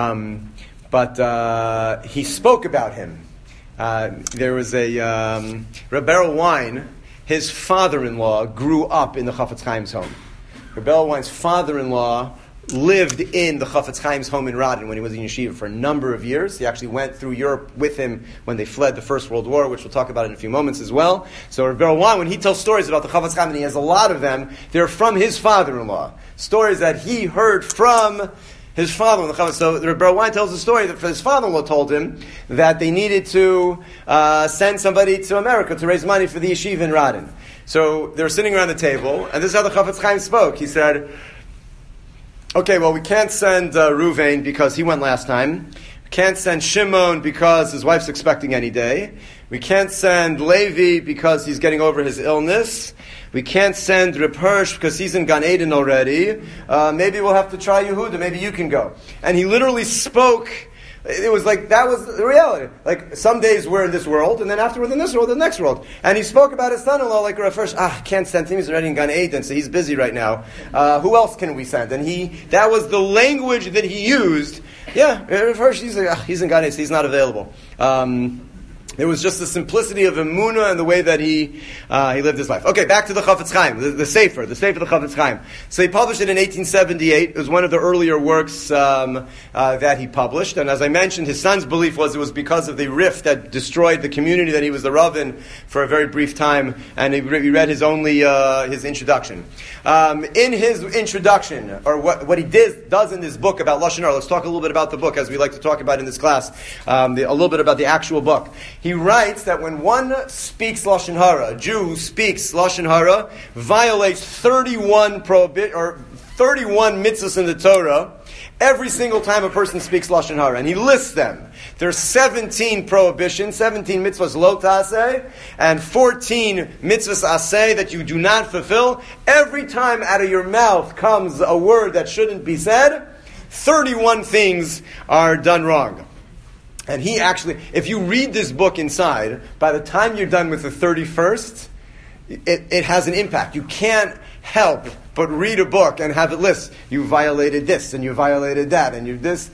But he spoke about him. There was a Reb Beryl Wein, his father-in-law grew up in the Chafetz Chaim's home. Reb Beryl Wein's father-in-law lived in the Chafetz Chaim's home in Radin when he was in yeshiva for a number of years. He actually went through Europe with him when they fled the First World War, which we'll talk about in a few moments as well. So Reb Beryl Wein, when he tells stories about the Chafetz Chaim, and he has a lot of them, they're from his father-in-law. Stories that he heard from his father-in-law. So the Rebbe Wein tells the story that his father-in-law told him that they needed to send somebody to America to raise money for the yeshiva in Radin. So they were sitting around the table, and this is how the Chafetz Chaim spoke. He said, okay, well, we can't send Ruvain because he went last time. We can't send Shimon because his wife's expecting any day. We can't send Levi because he's getting over his illness. We can't send Reb Hirsch because he's in Gan Eden already. Maybe we'll have to try Yehuda. Maybe you can go. And he literally spoke. It was like, that was the reality. Like, some days we're in this world, and then after we're in this world, the next world. And he spoke about his son-in-law like Reb Hirsch. Can't send him. He's already in Gan Eden, so he's busy right now. Who else can we send? And that was the language that he used. Yeah, Reb Hirsch, he's in Gan Eden, so he's not available. It was just the simplicity of Emunah and the way that he lived his life. Okay, back to the Chafetz Chaim, the Sefer of the Chafetz Chaim. So he published it in 1878. It was one of the earlier works that he published. And as I mentioned, his son's belief was it was because of the rift that destroyed the community that he was the Rav in for a very brief time. And he read his introduction. In his introduction, or what he does in this book about Lashon Hara, let's talk a little bit about the book as we like to talk about in this class, a little bit about the actual book. He writes that when one speaks Lashon Hara, a Jew who speaks Lashon Hara, violates 31 mitzvahs in the Torah every single time a person speaks Lashon Hara. And he lists them. There's 17 prohibitions, 17 mitzvahs lo ta'aseh, and 14 mitzvahs aseh that you do not fulfill. Every time out of your mouth comes a word that shouldn't be said, 31 things are done wrong. And he actually, if you read this book inside, by the time you're done with the 31st, it has an impact. You can't help but read a book and have it list. You violated this, and you violated that, and you this.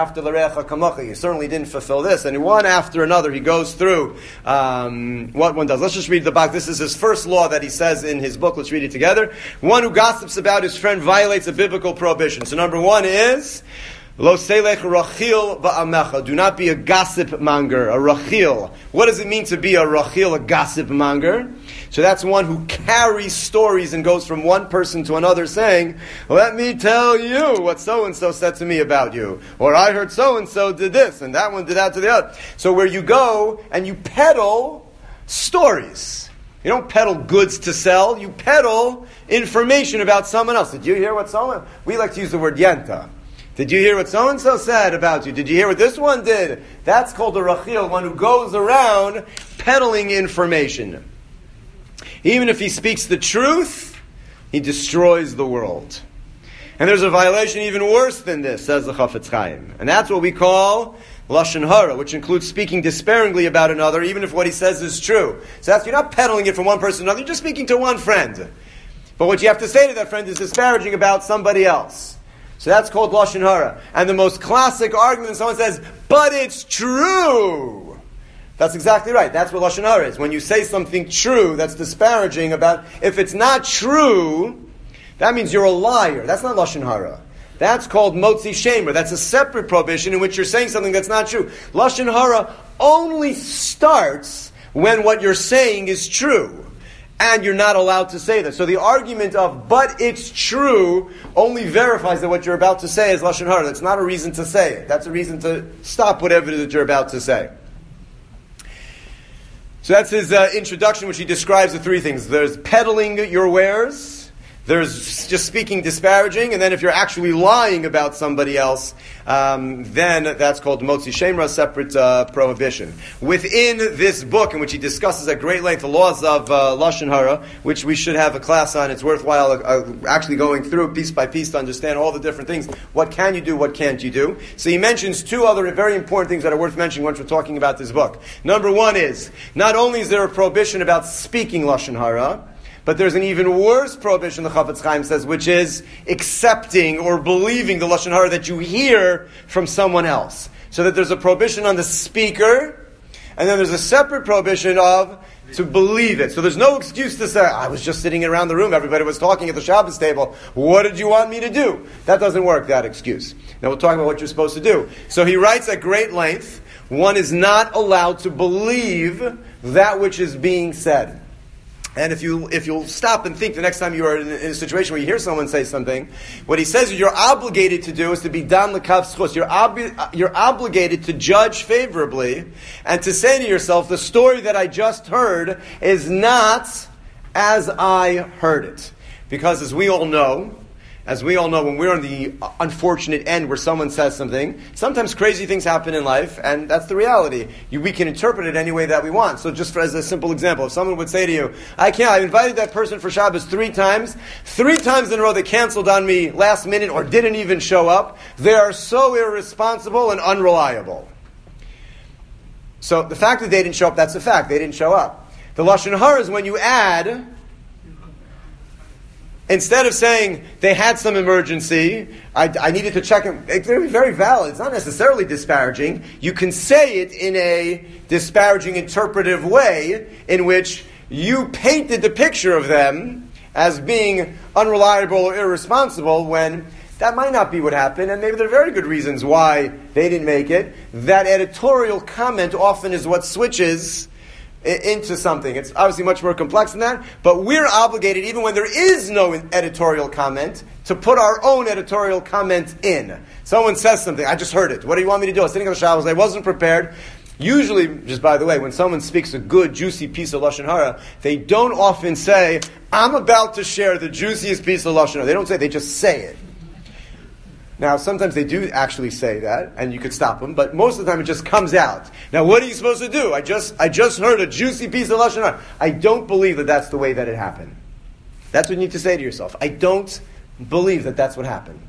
You certainly didn't fulfill this. And one after another, he goes through what one does. Let's just read the book. This is his first law that he says in his book. Let's read it together. One who gossips about his friend violates a biblical prohibition. So number one is, Lo selech rachil ba'amecha. Do not be a gossip monger, a rachil. What does it mean to be a rachil, a gossip monger? So that's one who carries stories and goes from one person to another saying, let me tell you what so-and-so said to me about you. Or I heard so-and-so did this, and that one did that to the other. So where you go and you peddle stories. You don't peddle goods to sell, you peddle information about someone else. Did you hear what someone... We like to use the word yenta. Did you hear what so-and-so said about you? Did you hear what this one did? That's called a rachil, one who goes around peddling information. Even if he speaks the truth, he destroys the world. And there's a violation even worse than this, says the Chafetz Chaim. And that's what we call Lashon Hara, which includes speaking disparagingly about another, even if what he says is true. So that's, you're not peddling it from one person to another, you're just speaking to one friend. But what you have to say to that friend is disparaging about somebody else. So that's called Lashon Hara. And the most classic argument, someone says, but it's true. That's exactly right. That's what Lashon Hara is. When you say something true that's disparaging about, if it's not true, that means you're a liar. That's not Lashon Hara. That's called Motzi Shemer. That's a separate prohibition in which you're saying something that's not true. Lashon Hara only starts when what you're saying is true. And you're not allowed to say that. So the argument of, but it's true, only verifies that what you're about to say is Lashon Hara. That's not a reason to say it. That's a reason to stop whatever it is that you're about to say. So that's his introduction, which he describes the three things. There's peddling your wares, there's just speaking disparaging, and then if you're actually lying about somebody else, then that's called Motzi Shemra, a separate prohibition. Within this book, in which he discusses at great length the laws of Lashon Hara, which we should have a class on, it's worthwhile actually going through piece by piece to understand all the different things. What can you do, what can't you do? So he mentions two other very important things that are worth mentioning once we're talking about this book. Number one is, not only is there a prohibition about speaking Lashon Hara, but there's an even worse prohibition, the Chafetz Chaim says, which is accepting or believing the Lashon Hara that you hear from someone else. So that there's a prohibition on the speaker, and then there's a separate prohibition of to believe it. So there's no excuse to say, I was just sitting around the room, everybody was talking at the Shabbos table, what did you want me to do? That doesn't work, that excuse. Now we'll talk about what you're supposed to do. So he writes at great length, one is not allowed to believe that which is being said. And if you'll stop and think the next time you are in a situation where you hear someone say something, what he says is you're obligated to do is to be dan l'kav schus. You're obligated to judge favorably and to say to yourself, the story that I just heard is not as I heard it. Because as we all know, when we're on the unfortunate end where someone says something, sometimes crazy things happen in life, and that's the reality. We can interpret it any way that we want. So just as a simple example, if someone would say to you, I invited that person for Shabbos 3 times. 3 times in a row they canceled on me last minute or didn't even show up. They are so irresponsible and unreliable. So the fact that they didn't show up, that's a fact. They didn't show up. The Lashon Hara is when you add, instead of saying they had some emergency, I needed to check them, it's very, very valid. It's not necessarily disparaging. You can say it in a disparaging, interpretive way in which you painted the picture of them as being unreliable or irresponsible when that might not be what happened, and maybe there are very good reasons why they didn't make it. That editorial comment often is what switches into something. It's obviously much more complex than that, but we're obligated, even when there is no editorial comment, to put our own editorial comment in. Someone says something, I just heard it. What do you want me to do? I was sitting on the Shabbos, I wasn't prepared. Usually, just by the way, when someone speaks a good, juicy piece of Lashon Hara, they don't often say, I'm about to share the juiciest piece of Lashon Hara. They don't say, they just say it. Now, sometimes they do actually say that, and you could stop them, but most of the time it just comes out. Now, what are you supposed to do? I just heard a juicy piece of Lashon Hara. I don't believe that that's the way that it happened. That's what you need to say to yourself. I don't believe that that's what happened.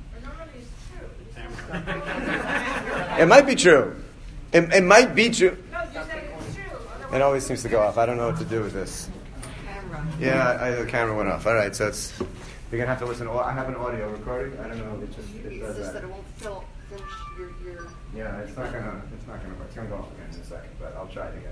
It might be true. It might be true.
No, you said it was true.
It always seems to go off. I don't know what to do with this. Yeah, the camera went off. All right, so it's... You're going to have to listen. I have an audio recording. I don't know. It does
It's just
that.
that it won't finish your...
Yeah, it's not going to work. It's going to go off again in a second, but I'll try it again.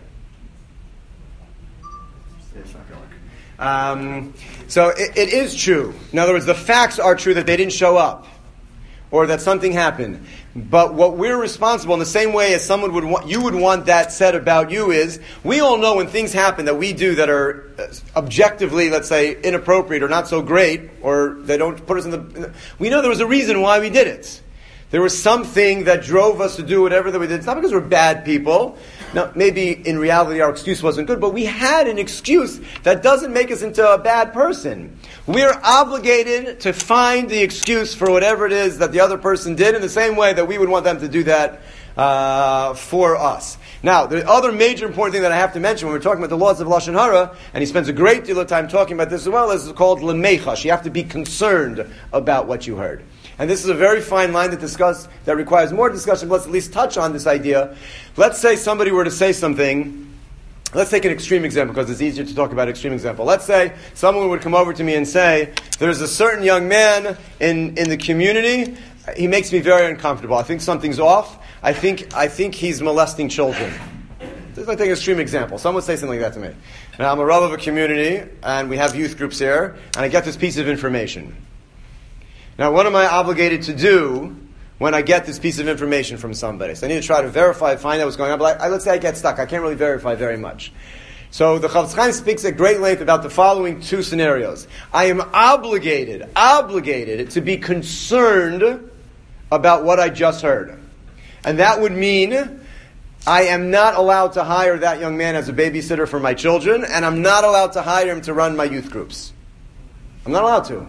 It's not going to work. So it is true. In other words, the facts are true that they didn't show up or that something happened. But what we're responsible in the same way as someone would want, you would want that said about you is, we all know when things happen that we do that are objectively, let's say, inappropriate or not so great, or they don't put us in the... We know there was a reason why we did it. There was something that drove us to do whatever that we did. It's not because we're bad people. Now, maybe in reality our excuse wasn't good, but we had an excuse that doesn't make us into a bad person. We're obligated to find the excuse for whatever it is that the other person did in the same way that we would want them to do that for us. Now, the other major important thing that I have to mention when we're talking about the laws of Lashon Hara, and he spends a great deal of time talking about this as well, is called lemechash. You have to be concerned about what you heard. And this is a very fine line that requires more discussion, but let's at least touch on this idea. Let's say somebody were to say something. Let's take an extreme example, because it's easier to talk about an extreme example. Let's say someone would come over to me and say, there's a certain young man in the community, he makes me very uncomfortable. I think something's off. I think he's molesting children. Let's take an extreme example. Someone would say something like that to me. Now, I'm a Rav of a community, and we have youth groups here, and I get this piece of information. Now, what am I obligated to do when I get this piece of information from somebody? So I need to try to verify, find out what's going on. But let's say I get stuck. I can't really verify very much. So the Chafetz Chaim speaks at great length about the following 2 scenarios. I am obligated to be concerned about what I just heard. And that would mean I am not allowed to hire that young man as a babysitter for my children, and I'm not allowed to hire him to run my youth groups. I'm not allowed to.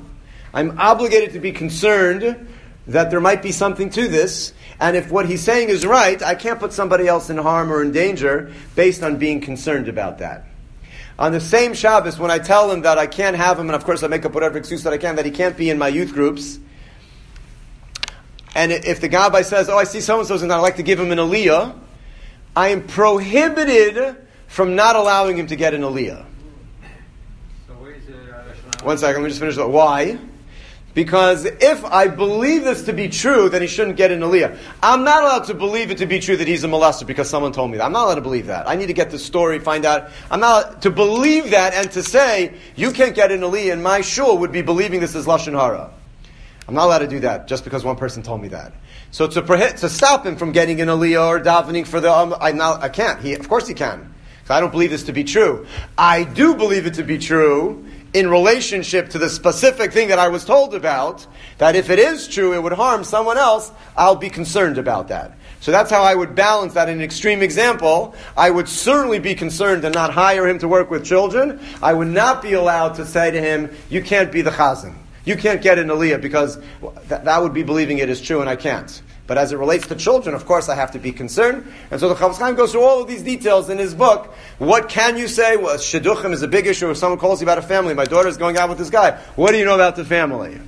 I'm obligated to be concerned that there might be something to this, and if what he's saying is right, I can't put somebody else in harm or in danger based on being concerned about that. On the same Shabbos, when I tell him that I can't have him, and of course I make up whatever excuse that I can, that he can't be in my youth groups, and if the Gabbai says, I see so-and-so's and I'd like to give him an aliyah, I am prohibited from not allowing him to get an aliyah.
So where is the
1 second, let me just finish that. Why? Because if I believe this to be true, then he shouldn't get an aliyah. I'm not allowed to believe it to be true that he's a molester because someone told me that. I'm not allowed to believe that. I need to get the story, find out. I'm not allowed to believe that, and to say, you can't get an aliyah in my shul would be believing this is Lashon Hara. I'm not allowed to do that just because one person told me that. So to stop him from getting an aliyah or davening for the I can't. Of course he can. Because I don't believe this to be true. I do believe it to be true in relationship to the specific thing that I was told about, that if it is true, it would harm someone else, I'll be concerned about that. So that's how I would balance that in an extreme example. I would certainly be concerned to not hire him to work with children. I would not be allowed to say to him, you can't be the chazan. You can't get an aliyah because that would be believing it is true and I can't. But as it relates to children, of course, I have to be concerned. And so the Chofetz Chaim goes through all of these details in his book. What can you say? Well, shidduchim is a big issue. If someone calls you about a family, my daughter's going out with this guy. What do you know about the family?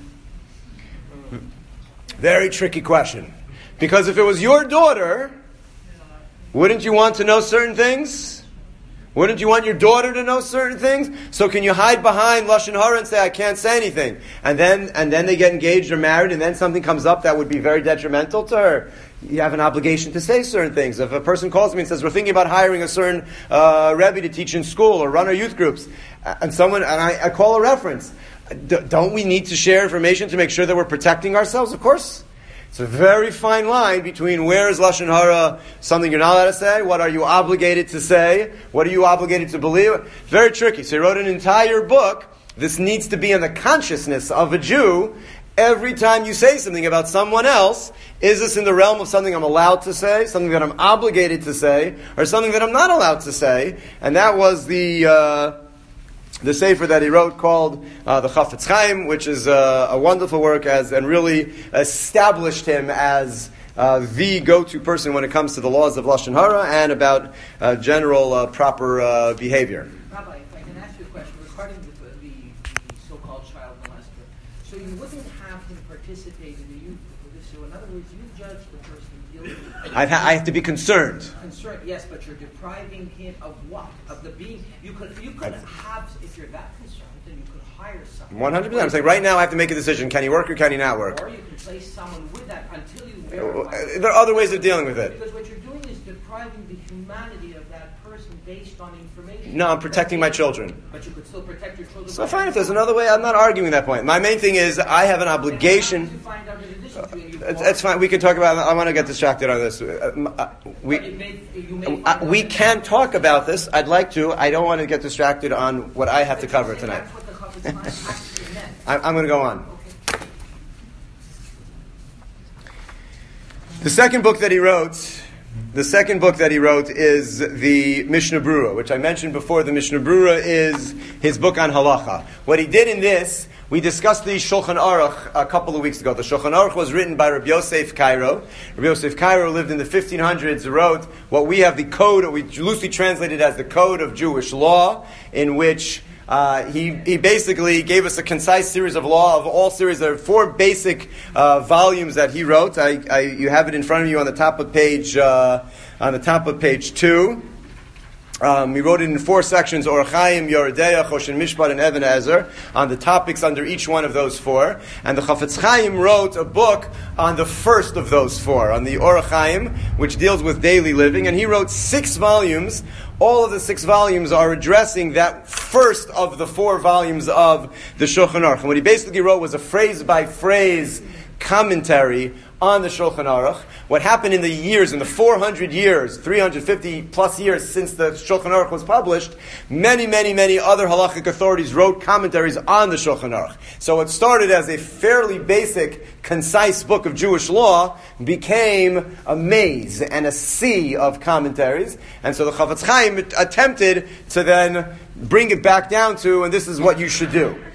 Very tricky question. Because if it was your daughter, wouldn't you want to know certain things? Wouldn't you want your daughter to know certain things? So can you hide behind Lashon Hara and say, I can't say anything? And then they get engaged or married, and then something comes up that would be very detrimental to her. You have an obligation to say certain things. If a person calls me and says, we're thinking about hiring a certain Rebbe to teach in school or run our youth groups, and I call a reference, don't we need to share information to make sure that we're protecting ourselves? Of course. It's a very fine line between where is Lashon Hara something you're not allowed to say, what are you obligated to say, what are you obligated to believe. Very tricky. So he wrote an entire book. This needs to be in the consciousness of a Jew. Every time you say something about someone else, is this in the realm of something I'm allowed to say, something that I'm obligated to say, or something that I'm not allowed to say? And that was the sefer that he wrote called the Chafetz Chaim, which is a wonderful work and really established him as the go-to person when it comes to the laws of Lashon Hara and about general proper behavior.
Rabbi, if I can ask you a question regarding the so-called child molester. So you wouldn't have him participate in the youth group. So in other words, you judge the person guilty.
I have to be concerned.
Concerned, yes, but you're depriving him of what? Of the being. You could have, if you're that concerned, then you could hire someone.
100%. I'm saying right now I have to make a decision. Can he work or can he not work?
Or you can place someone with that until you
verify. There are other ways of dealing with it.
Because what you're doing is depriving the humanity of that person based on information.
No, I'm protecting my children.
But you could still protect your children.
So fine, if there's another way, I'm not arguing that point. My main thing is I have an obligation. It's fine. We can talk about it. I want to get distracted on this. We can talk about this. I'd like to. I don't want to get distracted on what I have to cover tonight. I'm going to go on. The second book that he wrote is the Mishnah Berurah, which I mentioned before. The Mishnah Berurah is his book on halacha. What he did in this, we discussed the Shulchan Aruch a couple of weeks ago. The Shulchan Aruch was written by Rabbi Yosef Cairo. Rabbi Yosef Cairo lived in the 1500s, wrote what we have the code, we loosely translated as the Code of Jewish Law, in which he basically gave us a concise series of law of all series. There are 4 basic volumes that he wrote. You have it in front of you on the top of page 2. He wrote it in 4 sections: Orach Chaim, Yoreh Deah, Choshen Mishpat, and Even HaEzer, on the topics under each one of those 4. And the Chafetz Chaim wrote a book on the first of those 4, on the Orach Chaim, which deals with daily living. And he wrote 6 volumes. All of the 6 volumes are addressing that first of the 4 volumes of the Shulchan Aruch. And what he basically wrote was a phrase-by-phrase commentary on the Shulchan Aruch. What happened in the 400 years, 350 plus years since the Shulchan Aruch was published, many other halachic authorities wrote commentaries on the Shulchan Aruch. So it started as a fairly basic, concise book of Jewish law, became a maze and a sea of commentaries. And so the Chafetz Chaim attempted to then bring it back down to, and this is what you should do.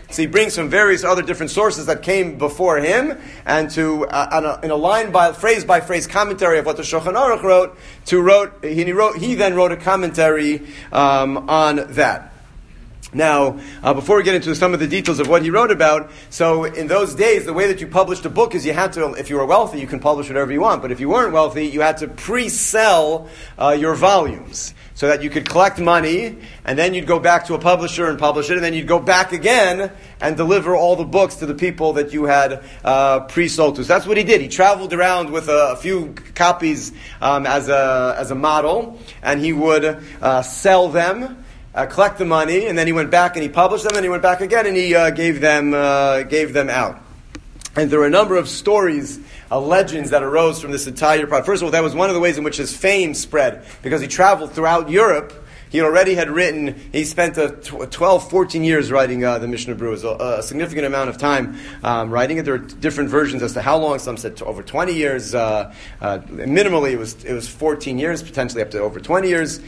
So he brings from various other different sources that came before him, and in a line by phrase commentary of what the Shulchan Aruch wrote. He then wrote a commentary on that. Now, before we get into some of the details of what he wrote about, so in those days, the way that you published a book is you had to, if you were wealthy, you can publish whatever you want, but if you weren't wealthy, you had to pre-sell your volumes so that you could collect money, and then you'd go back to a publisher and publish it, and then you'd go back again and deliver all the books to the people that you had pre-sold to. So that's what he did. He traveled around with a few copies as a model, and he would sell them, collect the money, and then he went back and he published them, and he went back again and he gave them out. And there are a number of stories, legends that arose from this entire project. First of all, that was one of the ways in which his fame spread, because he traveled throughout Europe. He already had written, he spent 12, 14 years writing the Mishnah Berurah, a significant amount of time writing it. There are different versions as to how long. Some said over 20 years. Minimally, it was 14 years, potentially up to over 20 years.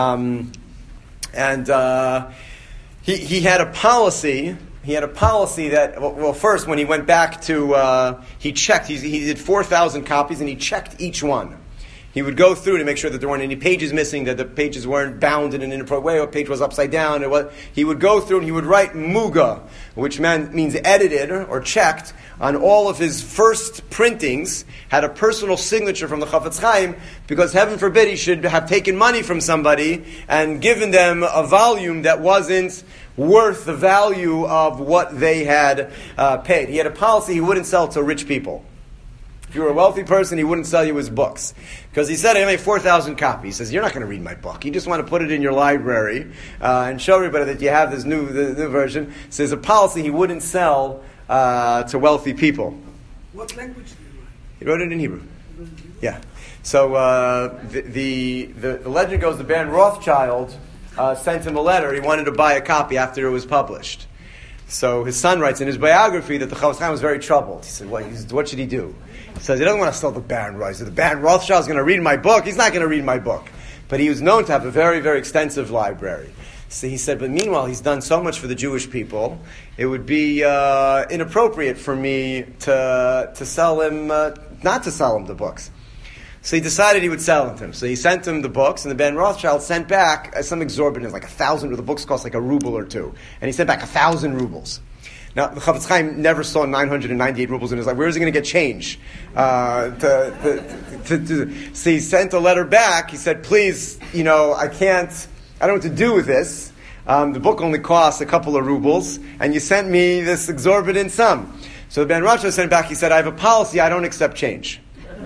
And he had a policy. He had a policy that, well, first when he went back to, he checked. He did 4,000 copies, and he checked each one. He would go through to make sure that there weren't any pages missing, that the pages weren't bound in an inappropriate way, or a page was upside down. He would go through and he would write muga, which means edited or checked, on all of his first printings, had a personal signature from the Chafetz Chaim, because heaven forbid he should have taken money from somebody and given them a volume that wasn't worth the value of what they had paid. He had a policy he wouldn't sell to rich people. If you were a wealthy person, he wouldn't sell you his books. Because he said, I made 4,000 copies. He says, you're not going to read my book. You just want to put it in your library and show everybody that you have this new version. So there's a policy he wouldn't sell to wealthy people.
What language did he write?
He wrote it in Hebrew. Yeah. So the legend goes, the Baron Rothschild sent him a letter. He wanted to buy a copy after it was published. So his son writes in his biography that the Chafetz Chaim was very troubled. He said, what should he do? He says, he doesn't want to sell the Baron Rothschild. The Baron Rothschild is going to read my book. He's not going to read my book. But he was known to have a very, very extensive library. So he said, but meanwhile, he's done so much for the Jewish people, it would be inappropriate for me to sell him, not to sell him the books. So he decided he would sell them to him. So he sent him the books, and the Ben Rothschild sent back some exorbitant, like 1,000, the books cost like a ruble or two. And he sent back 1,000 rubles. Now, the Chafetz Chaim never saw 998 rubles in his life. Where is he going to get change? So he sent a letter back. He said, please, I don't know what to do with this. The book only costs a couple of rubles, and you sent me this exorbitant sum. So the Ben Rothschild sent back. He said, I have a policy. I don't accept change.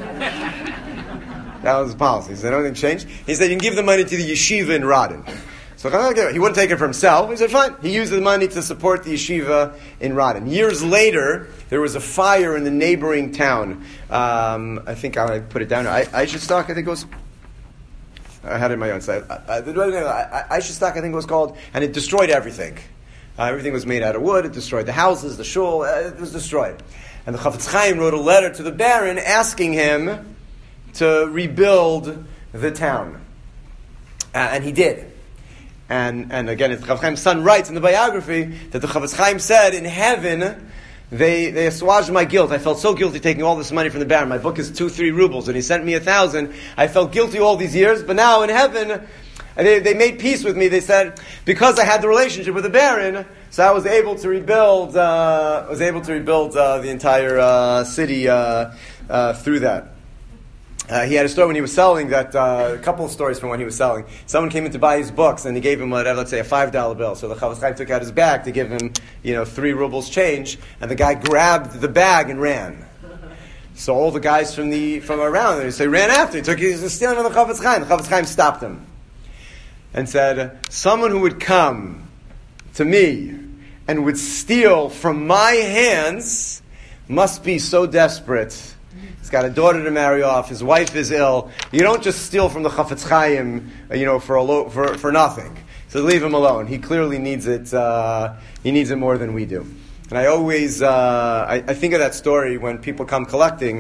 That was the policy. He said, I don't think change. He said, you can give the money to the yeshiva in Radin. So he wouldn't take it for himself. He said, fine. He used the money to support the yeshiva in Radin. Years later, there was a fire in the neighboring town. I think I put it down. Eichstätt, I think it was. I had it in my own site. Eichstätt, I think it was called. And it destroyed everything. Everything was made out of wood. It destroyed the houses, the shul. It was destroyed. And the Chafetz Chaim wrote a letter to the Baron asking him to rebuild the town. And he did. And again, the Chafetz Chaim's son writes in the biography that the Chafetz Chaim said, in heaven, they assuaged my guilt. I felt so guilty taking all this money from the Baron. My book is 2-3 rubles, and he sent me 1,000. I felt guilty all these years, but now in heaven, they made peace with me. They said, because I had the relationship with the Baron, so I was able to rebuild the entire city through that. He had a story when he was selling that, a couple of stories from when he was selling. Someone came in to buy his books, and he gave him, let's say, a $5 bill. So the Chafetz Chaim took out his bag to give him, 3 rubles change, and the guy grabbed the bag and ran. So all the guys from around, they ran after. He was stealing from the Chafetz Chaim. The Chafetz Chaim stopped him and said, someone who would come to me and would steal from my hands must be so desperate. He's got a daughter to marry off. His wife is ill. You don't just steal from the Chafetz Chaim, for nothing. So leave him alone. He clearly needs it. He needs it more than we do. And I always, I think of that story when people come collecting,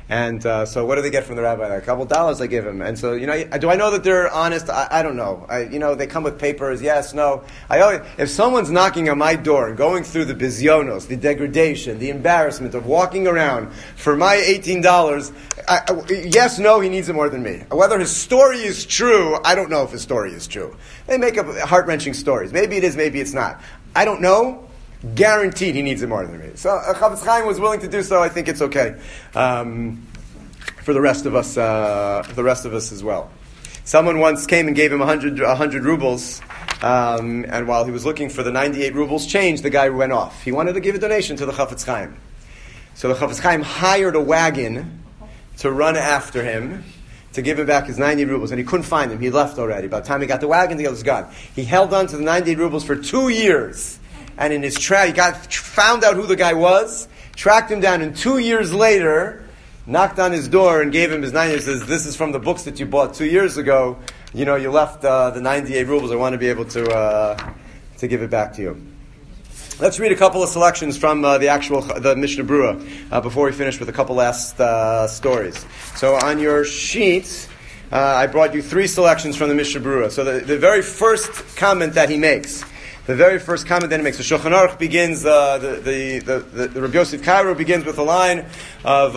And so what do they get from the rabbi? A couple dollars I give him. And so, do I know that they're honest? I don't know. They come with papers, yes, no. If someone's knocking on my door and going through the bizyonos, the degradation, the embarrassment of walking around for my $18, yes, no, he needs it more than me. Whether his story is true, I don't know if his story is true. They make up heart-wrenching stories. Maybe it is, maybe it's not. I don't know. Guaranteed he needs it more than me. So Chafetz Chaim was willing to do so. I think it's okay for the rest of us. The rest of us as well. Someone once came and gave him 100 rubles, and while he was looking for the 98 rubles change, the guy went off. He wanted to give a donation to the Chafetz Chaim. So the Chafetz Chaim hired a wagon to run after him to give him back his 90 rubles, and he couldn't find him. He left already. By the time he got the wagon, the guy was gone. He held on to the 98 rubles for 2 years. And in his he found out who the guy was, tracked him down, and 2 years later, knocked on his door and gave him his 98. Says, "This is from the books that you bought 2 years ago. You left the 98 rubles. I want to be able to give it back to you." Let's read a couple of selections from the Mishnah Berurah before we finish with a couple last stories. So on your sheet, I brought you 3 selections from the Mishnah Berurah. So the very first comment that he makes. The very first comment that he makes, the Shulchan Aruch begins, the Rabbi Yosef Karo begins with a line of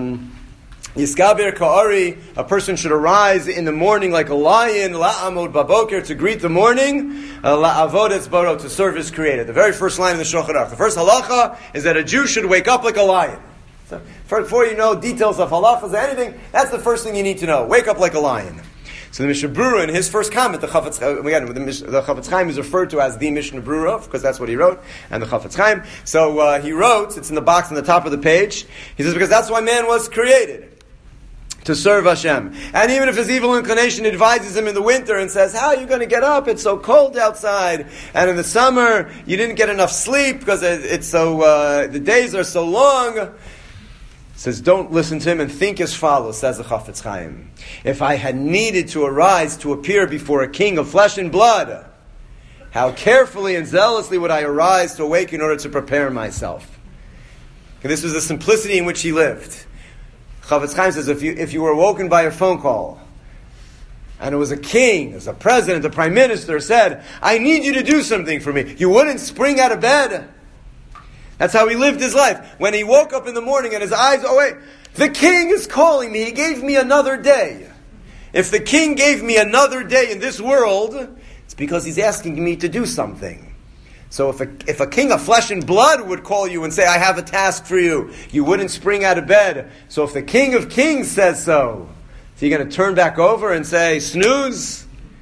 Yiskaber Ka'ari, a person should arise in the morning like a lion, la'amod baboker, to greet the morning, la'avod etzbaro, to serve his Creator. The very first line in the Shulchan Aruch. The first halacha is that a Jew should wake up like a lion. So before you know details of halachas or anything, that's the first thing you need to know. Wake up like a lion. So the Mishnah Berurah, in his first comment, the Chafetz Chaim is referred to as the Mishnah Berurah, because that's what he wrote, and the Chafetz Chaim. So he wrote, it's in the box on the top of the page, he says, because that's why man was created, to serve Hashem. And even if his evil inclination advises him in the winter and says, how are you going to get up? It's so cold outside. And in the summer, you didn't get enough sleep because the days are so long. Says, don't listen to him and think as follows, says the Chafetz Chaim. If I had needed to arise to appear before a king of flesh and blood, how carefully and zealously would I arise to awake in order to prepare myself? And this was the simplicity in which he lived. Chafetz Chaim says, if you were awoken by a phone call, and it was a king, it was a president, a prime minister said, I need you to do something for me, you wouldn't spring out of bed. That's how he lived his life. When he woke up in the morning and his eyes, the king is calling me. He gave me another day. If the king gave me another day in this world, it's because he's asking me to do something. So if a king of flesh and blood would call you and say, I have a task for you, you wouldn't spring out of bed. So if the King of Kings says so you're going to turn back over and say, snooze?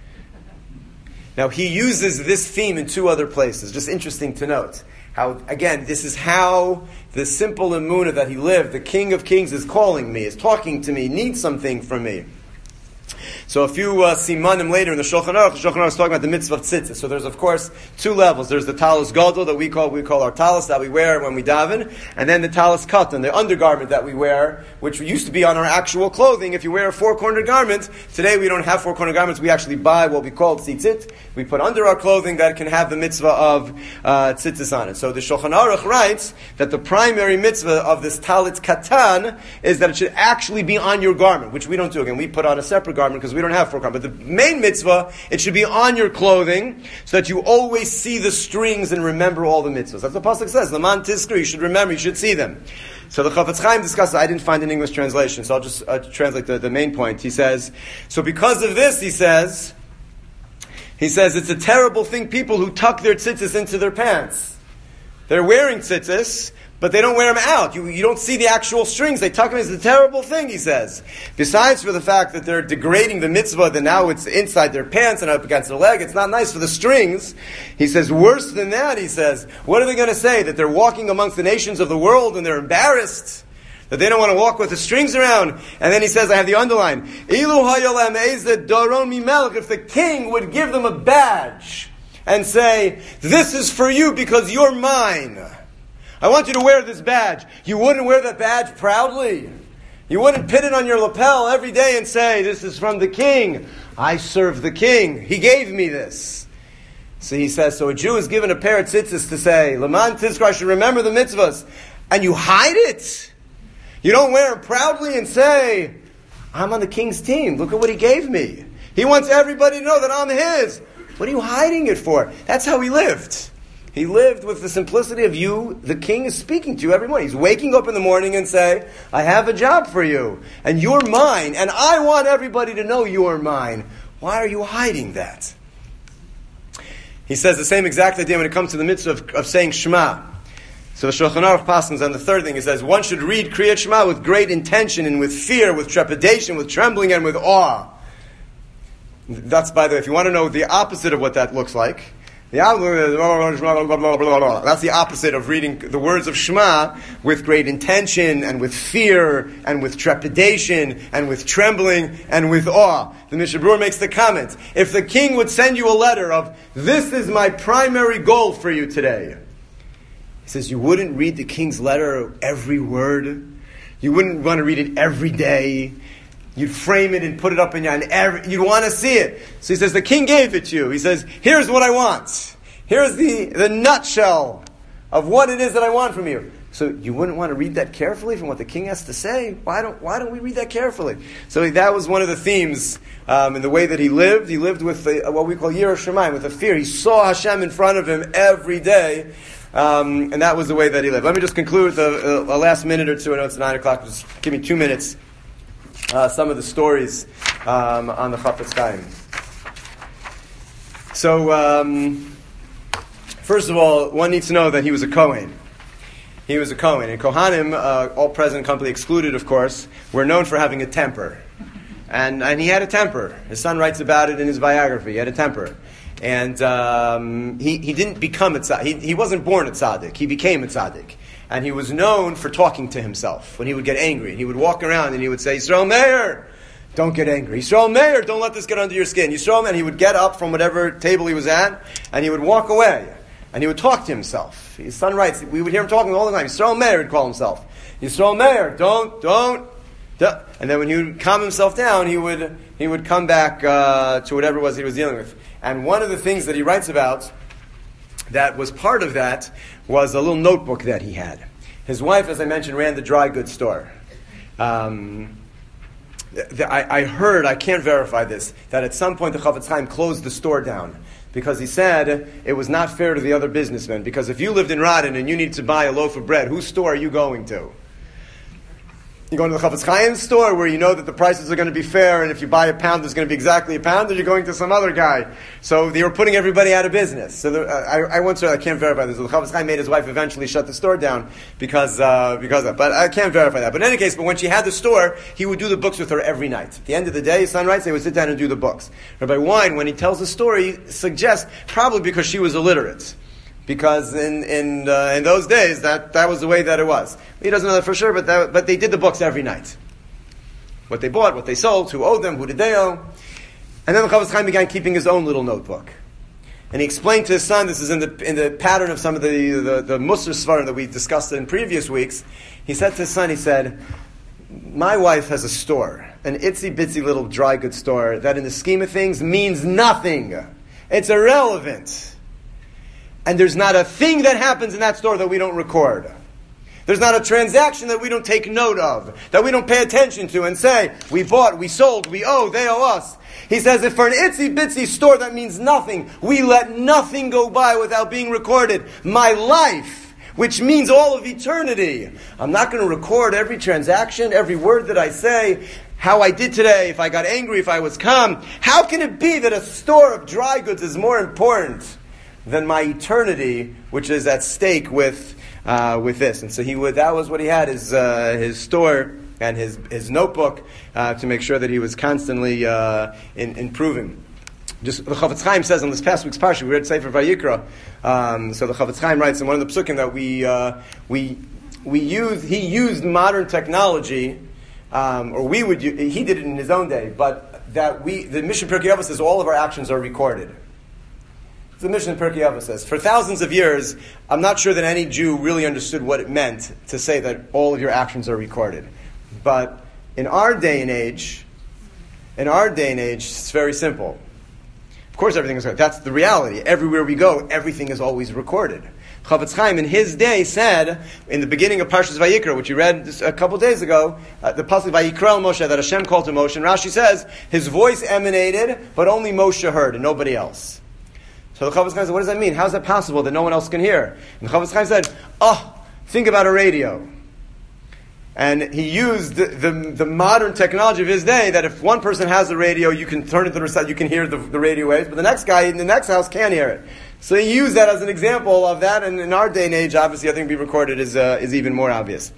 Now he uses this theme in 2 other places. Just interesting to note. How, again, this is how the simple emunah that he lived. The King of Kings is calling me, is talking to me, needs something from me. So a few simanim later in the Shulchan Aruch is talking about the mitzvah of tzitzis. So there's, of course, 2 levels. There's the talis gadol that we call our talis that we wear when we daven, and then the talis katan, the undergarment that we wear, which used to be on our actual clothing. If you wear a 4-cornered garment, today we don't have 4-cornered garments. We actually buy what we call tzitzit. We put under our clothing that can have the mitzvah of tzitzis on it. So the Shulchan Aruch writes that the primary mitzvah of this talit katan is that it should actually be on your garment, which we don't do. Again, we put on a separate garment because we don't have 4 garments. But the main mitzvah, it should be on your clothing so that you always see the strings and remember all the mitzvahs. That's what the pasuk says. Laman tiskri, you should remember, you should see them. So the Chafetz Chaim discusses, I didn't find an English translation, so I'll just translate the main point. He says, so because of this, he says, it's a terrible thing, people who tuck their tzitzis into their pants. They're wearing tzitzis, but they don't wear them out. You don't see the actual strings. They tuck them. It's a terrible thing, he says. Besides for the fact that they're degrading the mitzvah, that now it's inside their pants and up against their leg. It's not nice for the strings. He says, worse than that, he says, what are they going to say? That they're walking amongst the nations of the world and they're embarrassed? That they don't want to walk with the strings around? And then he says, I have the underline, if the king would give them a badge and say, this is for you because you're mine. I want you to wear this badge. You wouldn't wear that badge proudly. You wouldn't pin it on your lapel every day and say, this is from the king. I serve the king. He gave me this. So he says, so a Jew is given a pair of tzitzis to say, Laman tizkar, I should remember the mitzvahs. And you hide it. You don't wear them proudly and say, I'm on the king's team. Look at what he gave me. He wants everybody to know that I'm his. What are you hiding it for? That's how he lived. He lived with the simplicity of you. The king is speaking to you every morning. He's waking up in the morning and say, I have a job for you. And you're mine. And I want everybody to know you're mine. Why are you hiding that? He says the same exact idea when it comes to the mitzvah of saying Shema. So the Shulchan Aruch passes on the third thing. He says, one should read Kriyat Shema with great intention and with fear, with trepidation, with trembling, and with awe. That's, by the way, if you want to know the opposite of what that looks like, that's the opposite of reading the words of Shema with great intention and with fear and with trepidation and with trembling and with awe. The Mishnah Berurah makes the comment, if the king would send you a letter of, this is my primary goal for you today, he says, you wouldn't read the king's letter every word. You wouldn't want to read it every day. You'd frame it and put it up in your, and you'd want to see it. So he says, the king gave it to you. He says, here's what I want. Here's the nutshell of what it is that I want from you. So you wouldn't want to read that carefully from what the king has to say? Why don't we read that carefully? So that was one of the themes in the way that he lived. He lived with what we call Yirah Shamayim, with a fear. He saw Hashem in front of him every day. And that was the way that he lived. Let me just conclude the last minute or two. I know it's 9 o'clock. Just give me 2 minutes. Some of the stories on the Chafetz Chaim. So, first of all, one needs to know that he was a Kohen. He was a Kohen. And Kohanim, all present, company excluded, of course, were known for having a temper. And he had a temper. His son writes about it in his biography. He had a temper. And he didn't become a tzaddik. He wasn't born a tzaddik. He became a tzaddik. And he was known for talking to himself when he would get angry. And he would walk around and he would say, Yisrael Meir, don't get angry. Yisrael Meir, don't let this get under your skin. Yisrael Meir, and he would get up from whatever table he was at, and he would walk away. And he would talk to himself. His son writes, we would hear him talking all the time. Yisrael Meir, he'd call himself. Yisrael Meir, don't. And then when he would calm himself down, he would come back to whatever it was he was dealing with. And one of the things that he writes about that was part of that was a little notebook that he had. His wife, as I mentioned, ran the dry goods store. I heard, I can't verify this, that at some point the Chafetz Chaim closed the store down because he said it was not fair to the other businessmen. Because if you lived in Radin and you needed to buy a loaf of bread, whose store are you going to? You go to the Chafetz Chaim store where you know that the prices are going to be fair, and if you buy a pound, there's going to be exactly a pound, or you're going to some other guy. So they were putting everybody out of business. So I once heard, I can't verify this. The Chafetz Chaim made his wife eventually shut the store down because of that. But I can't verify that. But in any case, when she had the store, he would do the books with her every night. At the end of the day, his son writes, they would sit down and do the books. Rabbi Wein, when he tells the story, suggests probably because she was illiterate. Because in those days, that was the way that it was. He doesn't know that for sure, but they did the books every night. What they bought, what they sold, who owed them, who did they owe. And then the Chafetz Chaim began keeping his own little notebook. And he explained to his son, this is in the pattern of some of the Musar Svarim that we discussed in previous weeks. He said to his son, he said, my wife has a store, an itsy-bitsy little dry goods store that in the scheme of things means nothing. It's irrelevant. And there's not a thing that happens in that store that we don't record. There's not a transaction that we don't take note of, that we don't pay attention to and say, we bought, we sold, we owe, they owe us. He says, if for an itsy-bitsy store that means nothing, we let nothing go by without being recorded. My life, which means all of eternity. I'm not going to record every transaction, every word that I say, how I did today, if I got angry, if I was calm. How can it be that a store of dry goods is more important than my eternity, which is at stake with this? And so that was what he had, his store and his notebook to make sure that he was constantly improving. Just the Chafetz Chaim says on this past week's parsha, we read Sefer Vayikra. So the Chafetz Chaim writes in one of the psukim that he used modern technology, he did it in his own day, but that the Mishnah Pirkei Avos says all of our actions are recorded. The Mishnah in Pirkei Avos says, for thousands of years, I'm not sure that any Jew really understood what it meant to say that all of your actions are recorded. But in our day and age, it's very simple. Of course everything is recorded. That's the reality. Everywhere we go, everything is always recorded. Chafetz Chaim in his day said, in the beginning of Parshas Vayikra, which you read a couple days ago, the pasuk Vayikra Moshe, that Hashem called to Moshe, and Rashi says, his voice emanated, but only Moshe heard, and nobody else. So the Chafetz Chaim said, what does that mean? How is that possible that no one else can hear? And the Chafetz Chaim said, think about a radio. And he used the modern technology of his day, that if one person has a radio, you can turn it to the side, you can hear the radio waves, but the next guy in the next house can't hear it. So he used that as an example of that, and in our day and age, obviously, I think being recorded is even more obvious.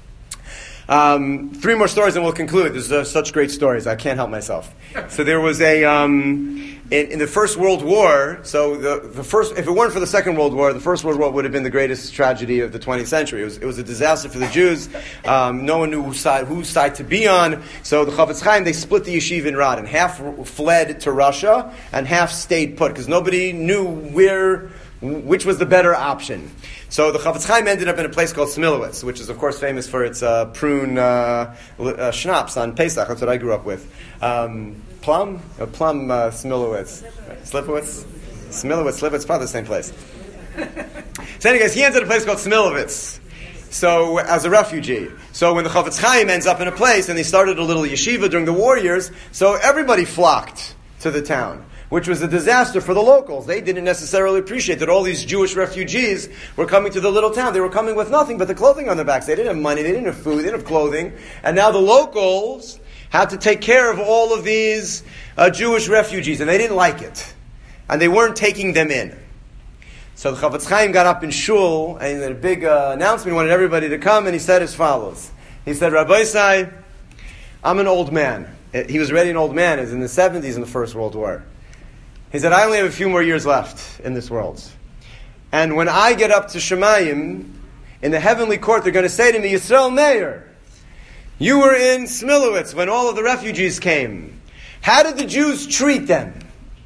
3 more stories and we'll conclude. There's such great stories. I can't help myself. So there was in the First World War, so the first, if it weren't for the Second World War, the First World War would have been the greatest tragedy of the 20th century. It was a disaster for the Jews. No one knew whose side to be on. So the Chafetz Chaim, they split the yeshiva in Radin. Half fled to Russia and half stayed put because nobody knew which was the better option. So the Chafetz Chaim ended up in a place called Smilowitz, which is, of course, famous for its prune schnapps on Pesach. That's what I grew up with. Plum Smilowitz. Slipowitz? Smilowitz, Slivovitz, probably the same place. So anyways, he ends up in a place called Smilowitz. So, as a refugee. So when the Chafetz Chaim ends up in a place, and they started a little yeshiva during the war years, so everybody flocked to the town, which was a disaster for the locals. They didn't necessarily appreciate that all these Jewish refugees were coming to the little town. They were coming with nothing but the clothing on their backs. They didn't have money, they didn't have food, they didn't have clothing. And now the locals had to take care of all of these Jewish refugees, and they didn't like it. And they weren't taking them in. So the Chafetz Chaim got up in shul, and in a big announcement, he wanted everybody to come, and he said as follows. He said, Rabbi Isai, I'm an old man. He was already an old man. He was in the 70s in the First World War. He said, I only have a few more years left in this world. And when I get up to Shemayim, in the heavenly court, they're going to say to me, Yisrael Meir, you were in Smilowitz when all of the refugees came. How did the Jews treat them?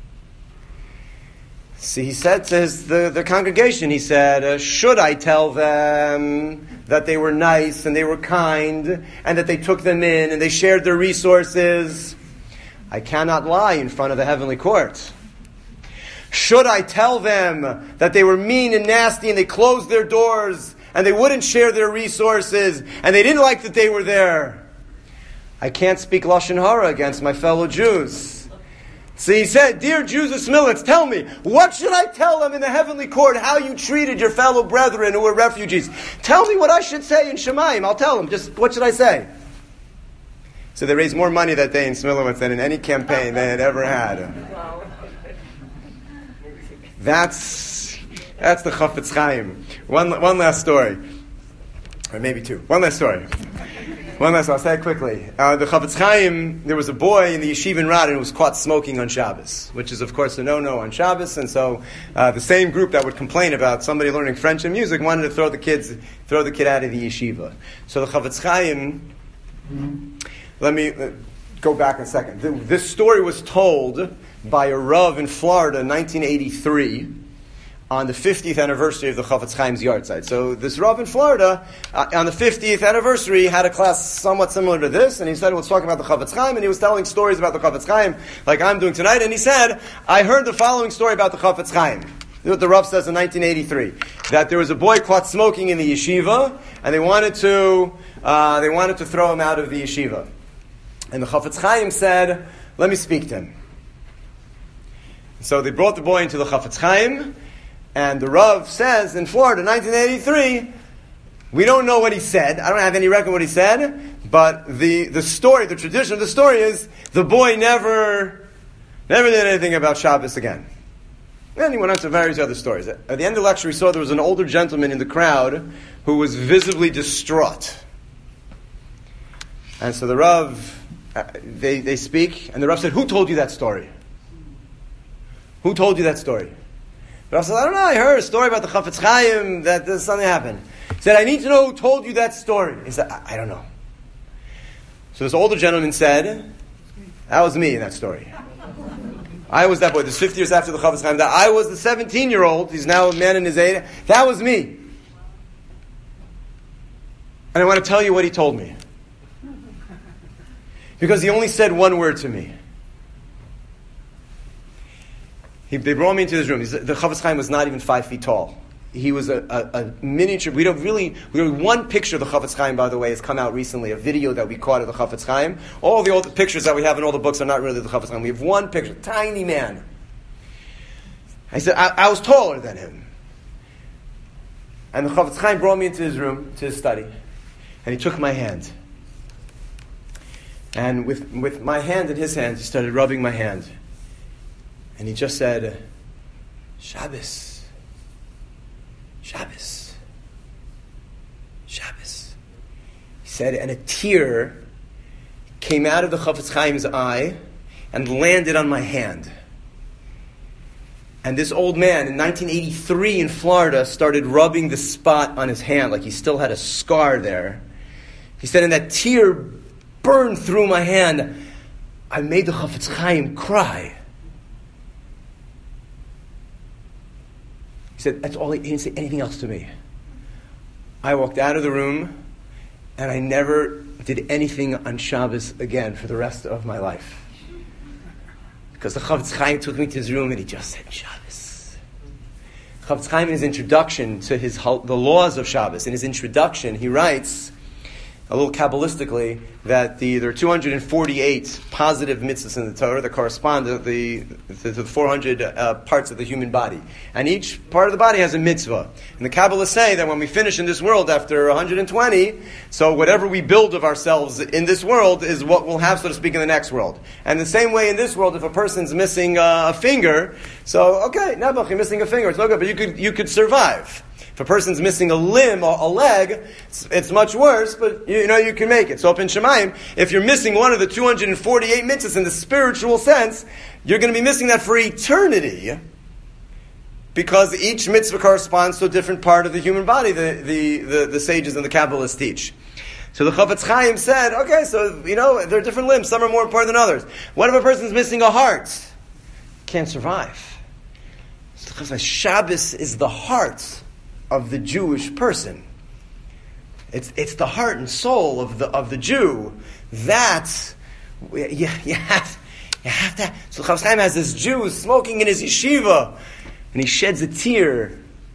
See, he said to the congregation, he said, should I tell them that they were nice and they were kind and that they took them in and they shared their resources? I cannot lie in front of the heavenly court. Should I tell them that they were mean and nasty and they closed their doors and they wouldn't share their resources and they didn't like that they were there? I can't speak Lashon Hara against my fellow Jews. So he said, dear Jews of Smilowitz, tell me, what should I tell them in the heavenly court, how you treated your fellow brethren who were refugees? Tell me what I should say in Shemayim. I'll tell them. Just what should I say? So they raised more money that day in Smilowitz than in any campaign they had ever had. That's the Chafetz Chaim. One last story. Or maybe two. One last story. I'll say it quickly. The Chafetz Chaim, there was a boy in the yeshiva in Radin who was caught smoking on Shabbos, which is, of course, a no-no on Shabbos. And so the same group that would complain about somebody learning French and music wanted to throw the kid out of the yeshiva. So the Chafetz Chaim, let me go back a second. This story was told by a Rav in Florida in 1983. On the 50th anniversary of the Chafetz Chaim's yahrzeit. So this Rav in Florida, on the 50th anniversary, had a class somewhat similar to this, and he said, let's talk about the Chafetz Chaim, and he was telling stories about the Chafetz Chaim, like I'm doing tonight, and he said, I heard the following story about the Chafetz Chaim. This is what the Rav says in 1983, that there was a boy caught smoking in the yeshiva, and they wanted to throw him out of the yeshiva. And the Chafetz Chaim said, let me speak to him. So they brought the boy into the Chafetz Chaim, and the Rav says, in Florida, 1983, we don't know what he said. I don't have any record of what he said, but the story, the tradition of the story is, the boy never did anything about Shabbos again. And he went on to various other stories. At the end of the lecture, we saw there was an older gentleman in the crowd who was visibly distraught. And so the Rav, they speak, and the Rav said, who told you that story? Who told you that story? But I said, I don't know, I heard a story about the Chafetz Chaim, that something happened. He said, I need to know who told you that story. He said, I don't know. So this older gentleman said, that was me in that story. I was that boy. This 50 years after the Chafetz Chaim, that I was the 17-year-old, he's now a man in his 80s, that was me. And I want to tell you what he told me. Because he only said one word to me. They brought me into his room. The Chafetz Chaim was not even 5 feet tall. he was a miniature. We one picture of the Chafetz Chaim, by the way, has come out recently, a video that we caught of the Chafetz Chaim. All the old pictures that we have in all the books are not really the Chafetz Chaim. We have one picture, tiny man. I said, I was taller than him. And the Chafetz Chaim brought me into his room, to his study, and he took my hand. And with my hand in his hand, he started rubbing my hand. And he just said, Shabbos. Shabbos. Shabbos. He said, and a tear came out of the Chafetz Chaim's eye and landed on my hand. And this old man, in 1983 in Florida, started rubbing the spot on his hand like he still had a scar there. He said, and that tear burned through my hand. I made the Chafetz Chaim cry. He said, that's all. He didn't say anything else to me. I walked out of the room, and I never did anything on Shabbos again for the rest of my life. Because the Chafetz Chaim took me to his room, and he just said, Shabbos. Chafetz Chaim, in his introduction to the laws of Shabbos, in his introduction, he writes, a little Kabbalistically, that there are 248 positive mitzvahs in the Torah that correspond to the 400 parts of the human body. And each part of the body has a mitzvah. And the Kabbalists say that when we finish in this world after 120, so whatever we build of ourselves in this world is what we'll have, so to speak, in the next world. And the same way in this world, if a person's missing a finger, so, okay, Nebuch, you're missing a finger, it's no good, but you could survive. If a person's missing a limb or a leg, it's much worse, but you can make it. So up in Shemaim, if you're missing one of the 248 mitzvahs in the spiritual sense, you're going to be missing that for eternity, because each mitzvah corresponds to a different part of the human body, the sages and the Kabbalists teach. So the Chafetz Chaim said, okay, so, there are different limbs, some are more important than others. What if a person's missing a heart? Can't survive. So Shabbos is the heart of the Jewish person. It's the heart and soul of the Jew. That you have to. So Chafetz Chaim has this Jew smoking in his yeshiva, and he sheds a tear.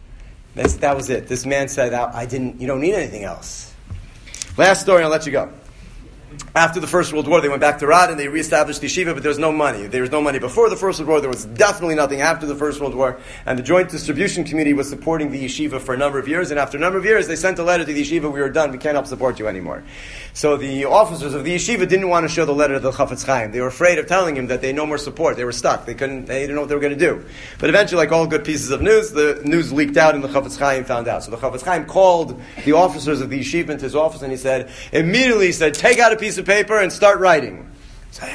That was it. This man said, you don't need anything else. Last story, I'll let you go. After the First World War, they went back to Radin, they reestablished the yeshiva, but there was no money. There was no money before the First World War, there was definitely nothing after the First World War, and the Joint Distribution Committee was supporting the yeshiva for a number of years, and after a number of years, they sent a letter to the yeshiva, we are done, we can't help support you anymore. So the officers of the yeshiva didn't want to show the letter to the Chafetz Chaim. They were afraid of telling him that they had no more support. They were stuck. They didn't know what they were going to do. But eventually, like all good pieces of news, the news leaked out and the Chafetz Chaim found out. So the Chafetz Chaim called the officers of the yeshiva into his office, and he immediately said, take out a piece of paper and start writing. So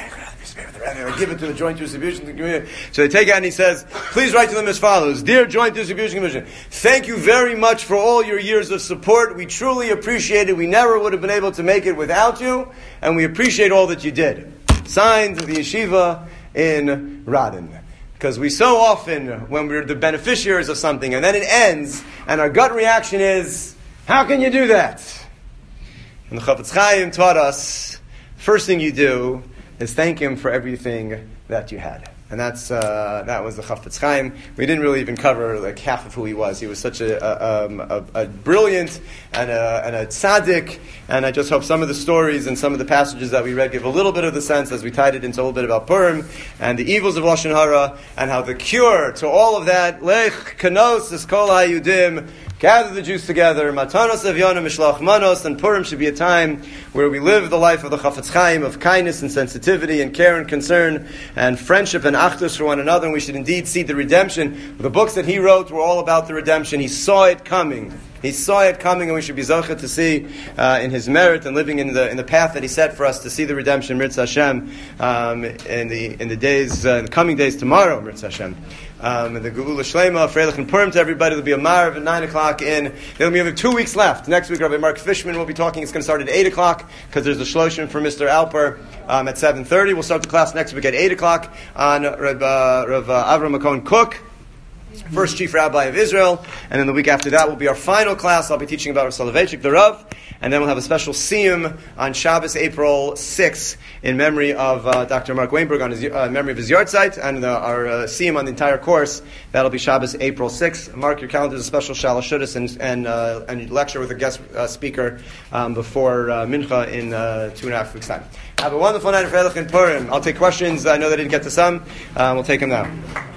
I give it to the Joint Distribution Committee. So they take it out and he says, please write to them as follows. Dear Joint Distribution Commission, thank you very much for all your years of support. We truly appreciate it. We never would have been able to make it without you, and we appreciate all that you did. Signed, the yeshiva in Radin. Because we so often, when we're the beneficiaries of something, and then it ends, and our gut reaction is, how can you do that? And the Chafetz Chaim taught us, first thing you do is thank him for everything that you had. And that was the Chafetz Chaim. We didn't really even cover like half of who he was. He was such a brilliant and a tzaddik. And I just hope some of the stories and some of the passages that we read give a little bit of the sense as we tied it into a little bit about Purim and the evils of Lashon Hara and how the cure to all of that, Lech Kanos is Kol HaYudim, gather the Jews together, Matanos Avyana Mishlach Manos, and Purim should be a time where we live the life of the Chafetz Chaim, of kindness and sensitivity and care and concern and friendship and achdus for one another, and we should indeed see the redemption. The books that he wrote were all about the redemption. He saw it coming. He saw it coming, and we should be zocheh to see in his merit and living in the path that he set for us to see the redemption, Mirz Hashem, in the coming days tomorrow, Mirz Hashem. And the Geula Shlema, Freilich and Purim to everybody. There'll be a Marav at 9 o'clock there'll be 2 weeks left. Next week, Rabbi Mark Fishman will be talking. It's going to start at 8 o'clock because there's a Shloshim for Mr. Alper at 7:30. We'll start the class next week at 8 o'clock on Rav Avram Makon Cook. first chief rabbi of Israel, and then the week after that will be our final class. I'll be teaching about Rav Soloveitchik, the Rav, and then we'll have a special siyum on Shabbos, April 6th, in memory of Dr. Mark Weinberg, on his memory of his yahrzeit, and our siyum on the entire course. That'll be Shabbos, April 6th. Mark your calendars, a special Shalosh Shudas and lecture with a guest speaker before Mincha in 2.5 weeks' time. Have a wonderful night of Freilich and Purim. I'll take questions. I know they didn't get to some. We'll take them now.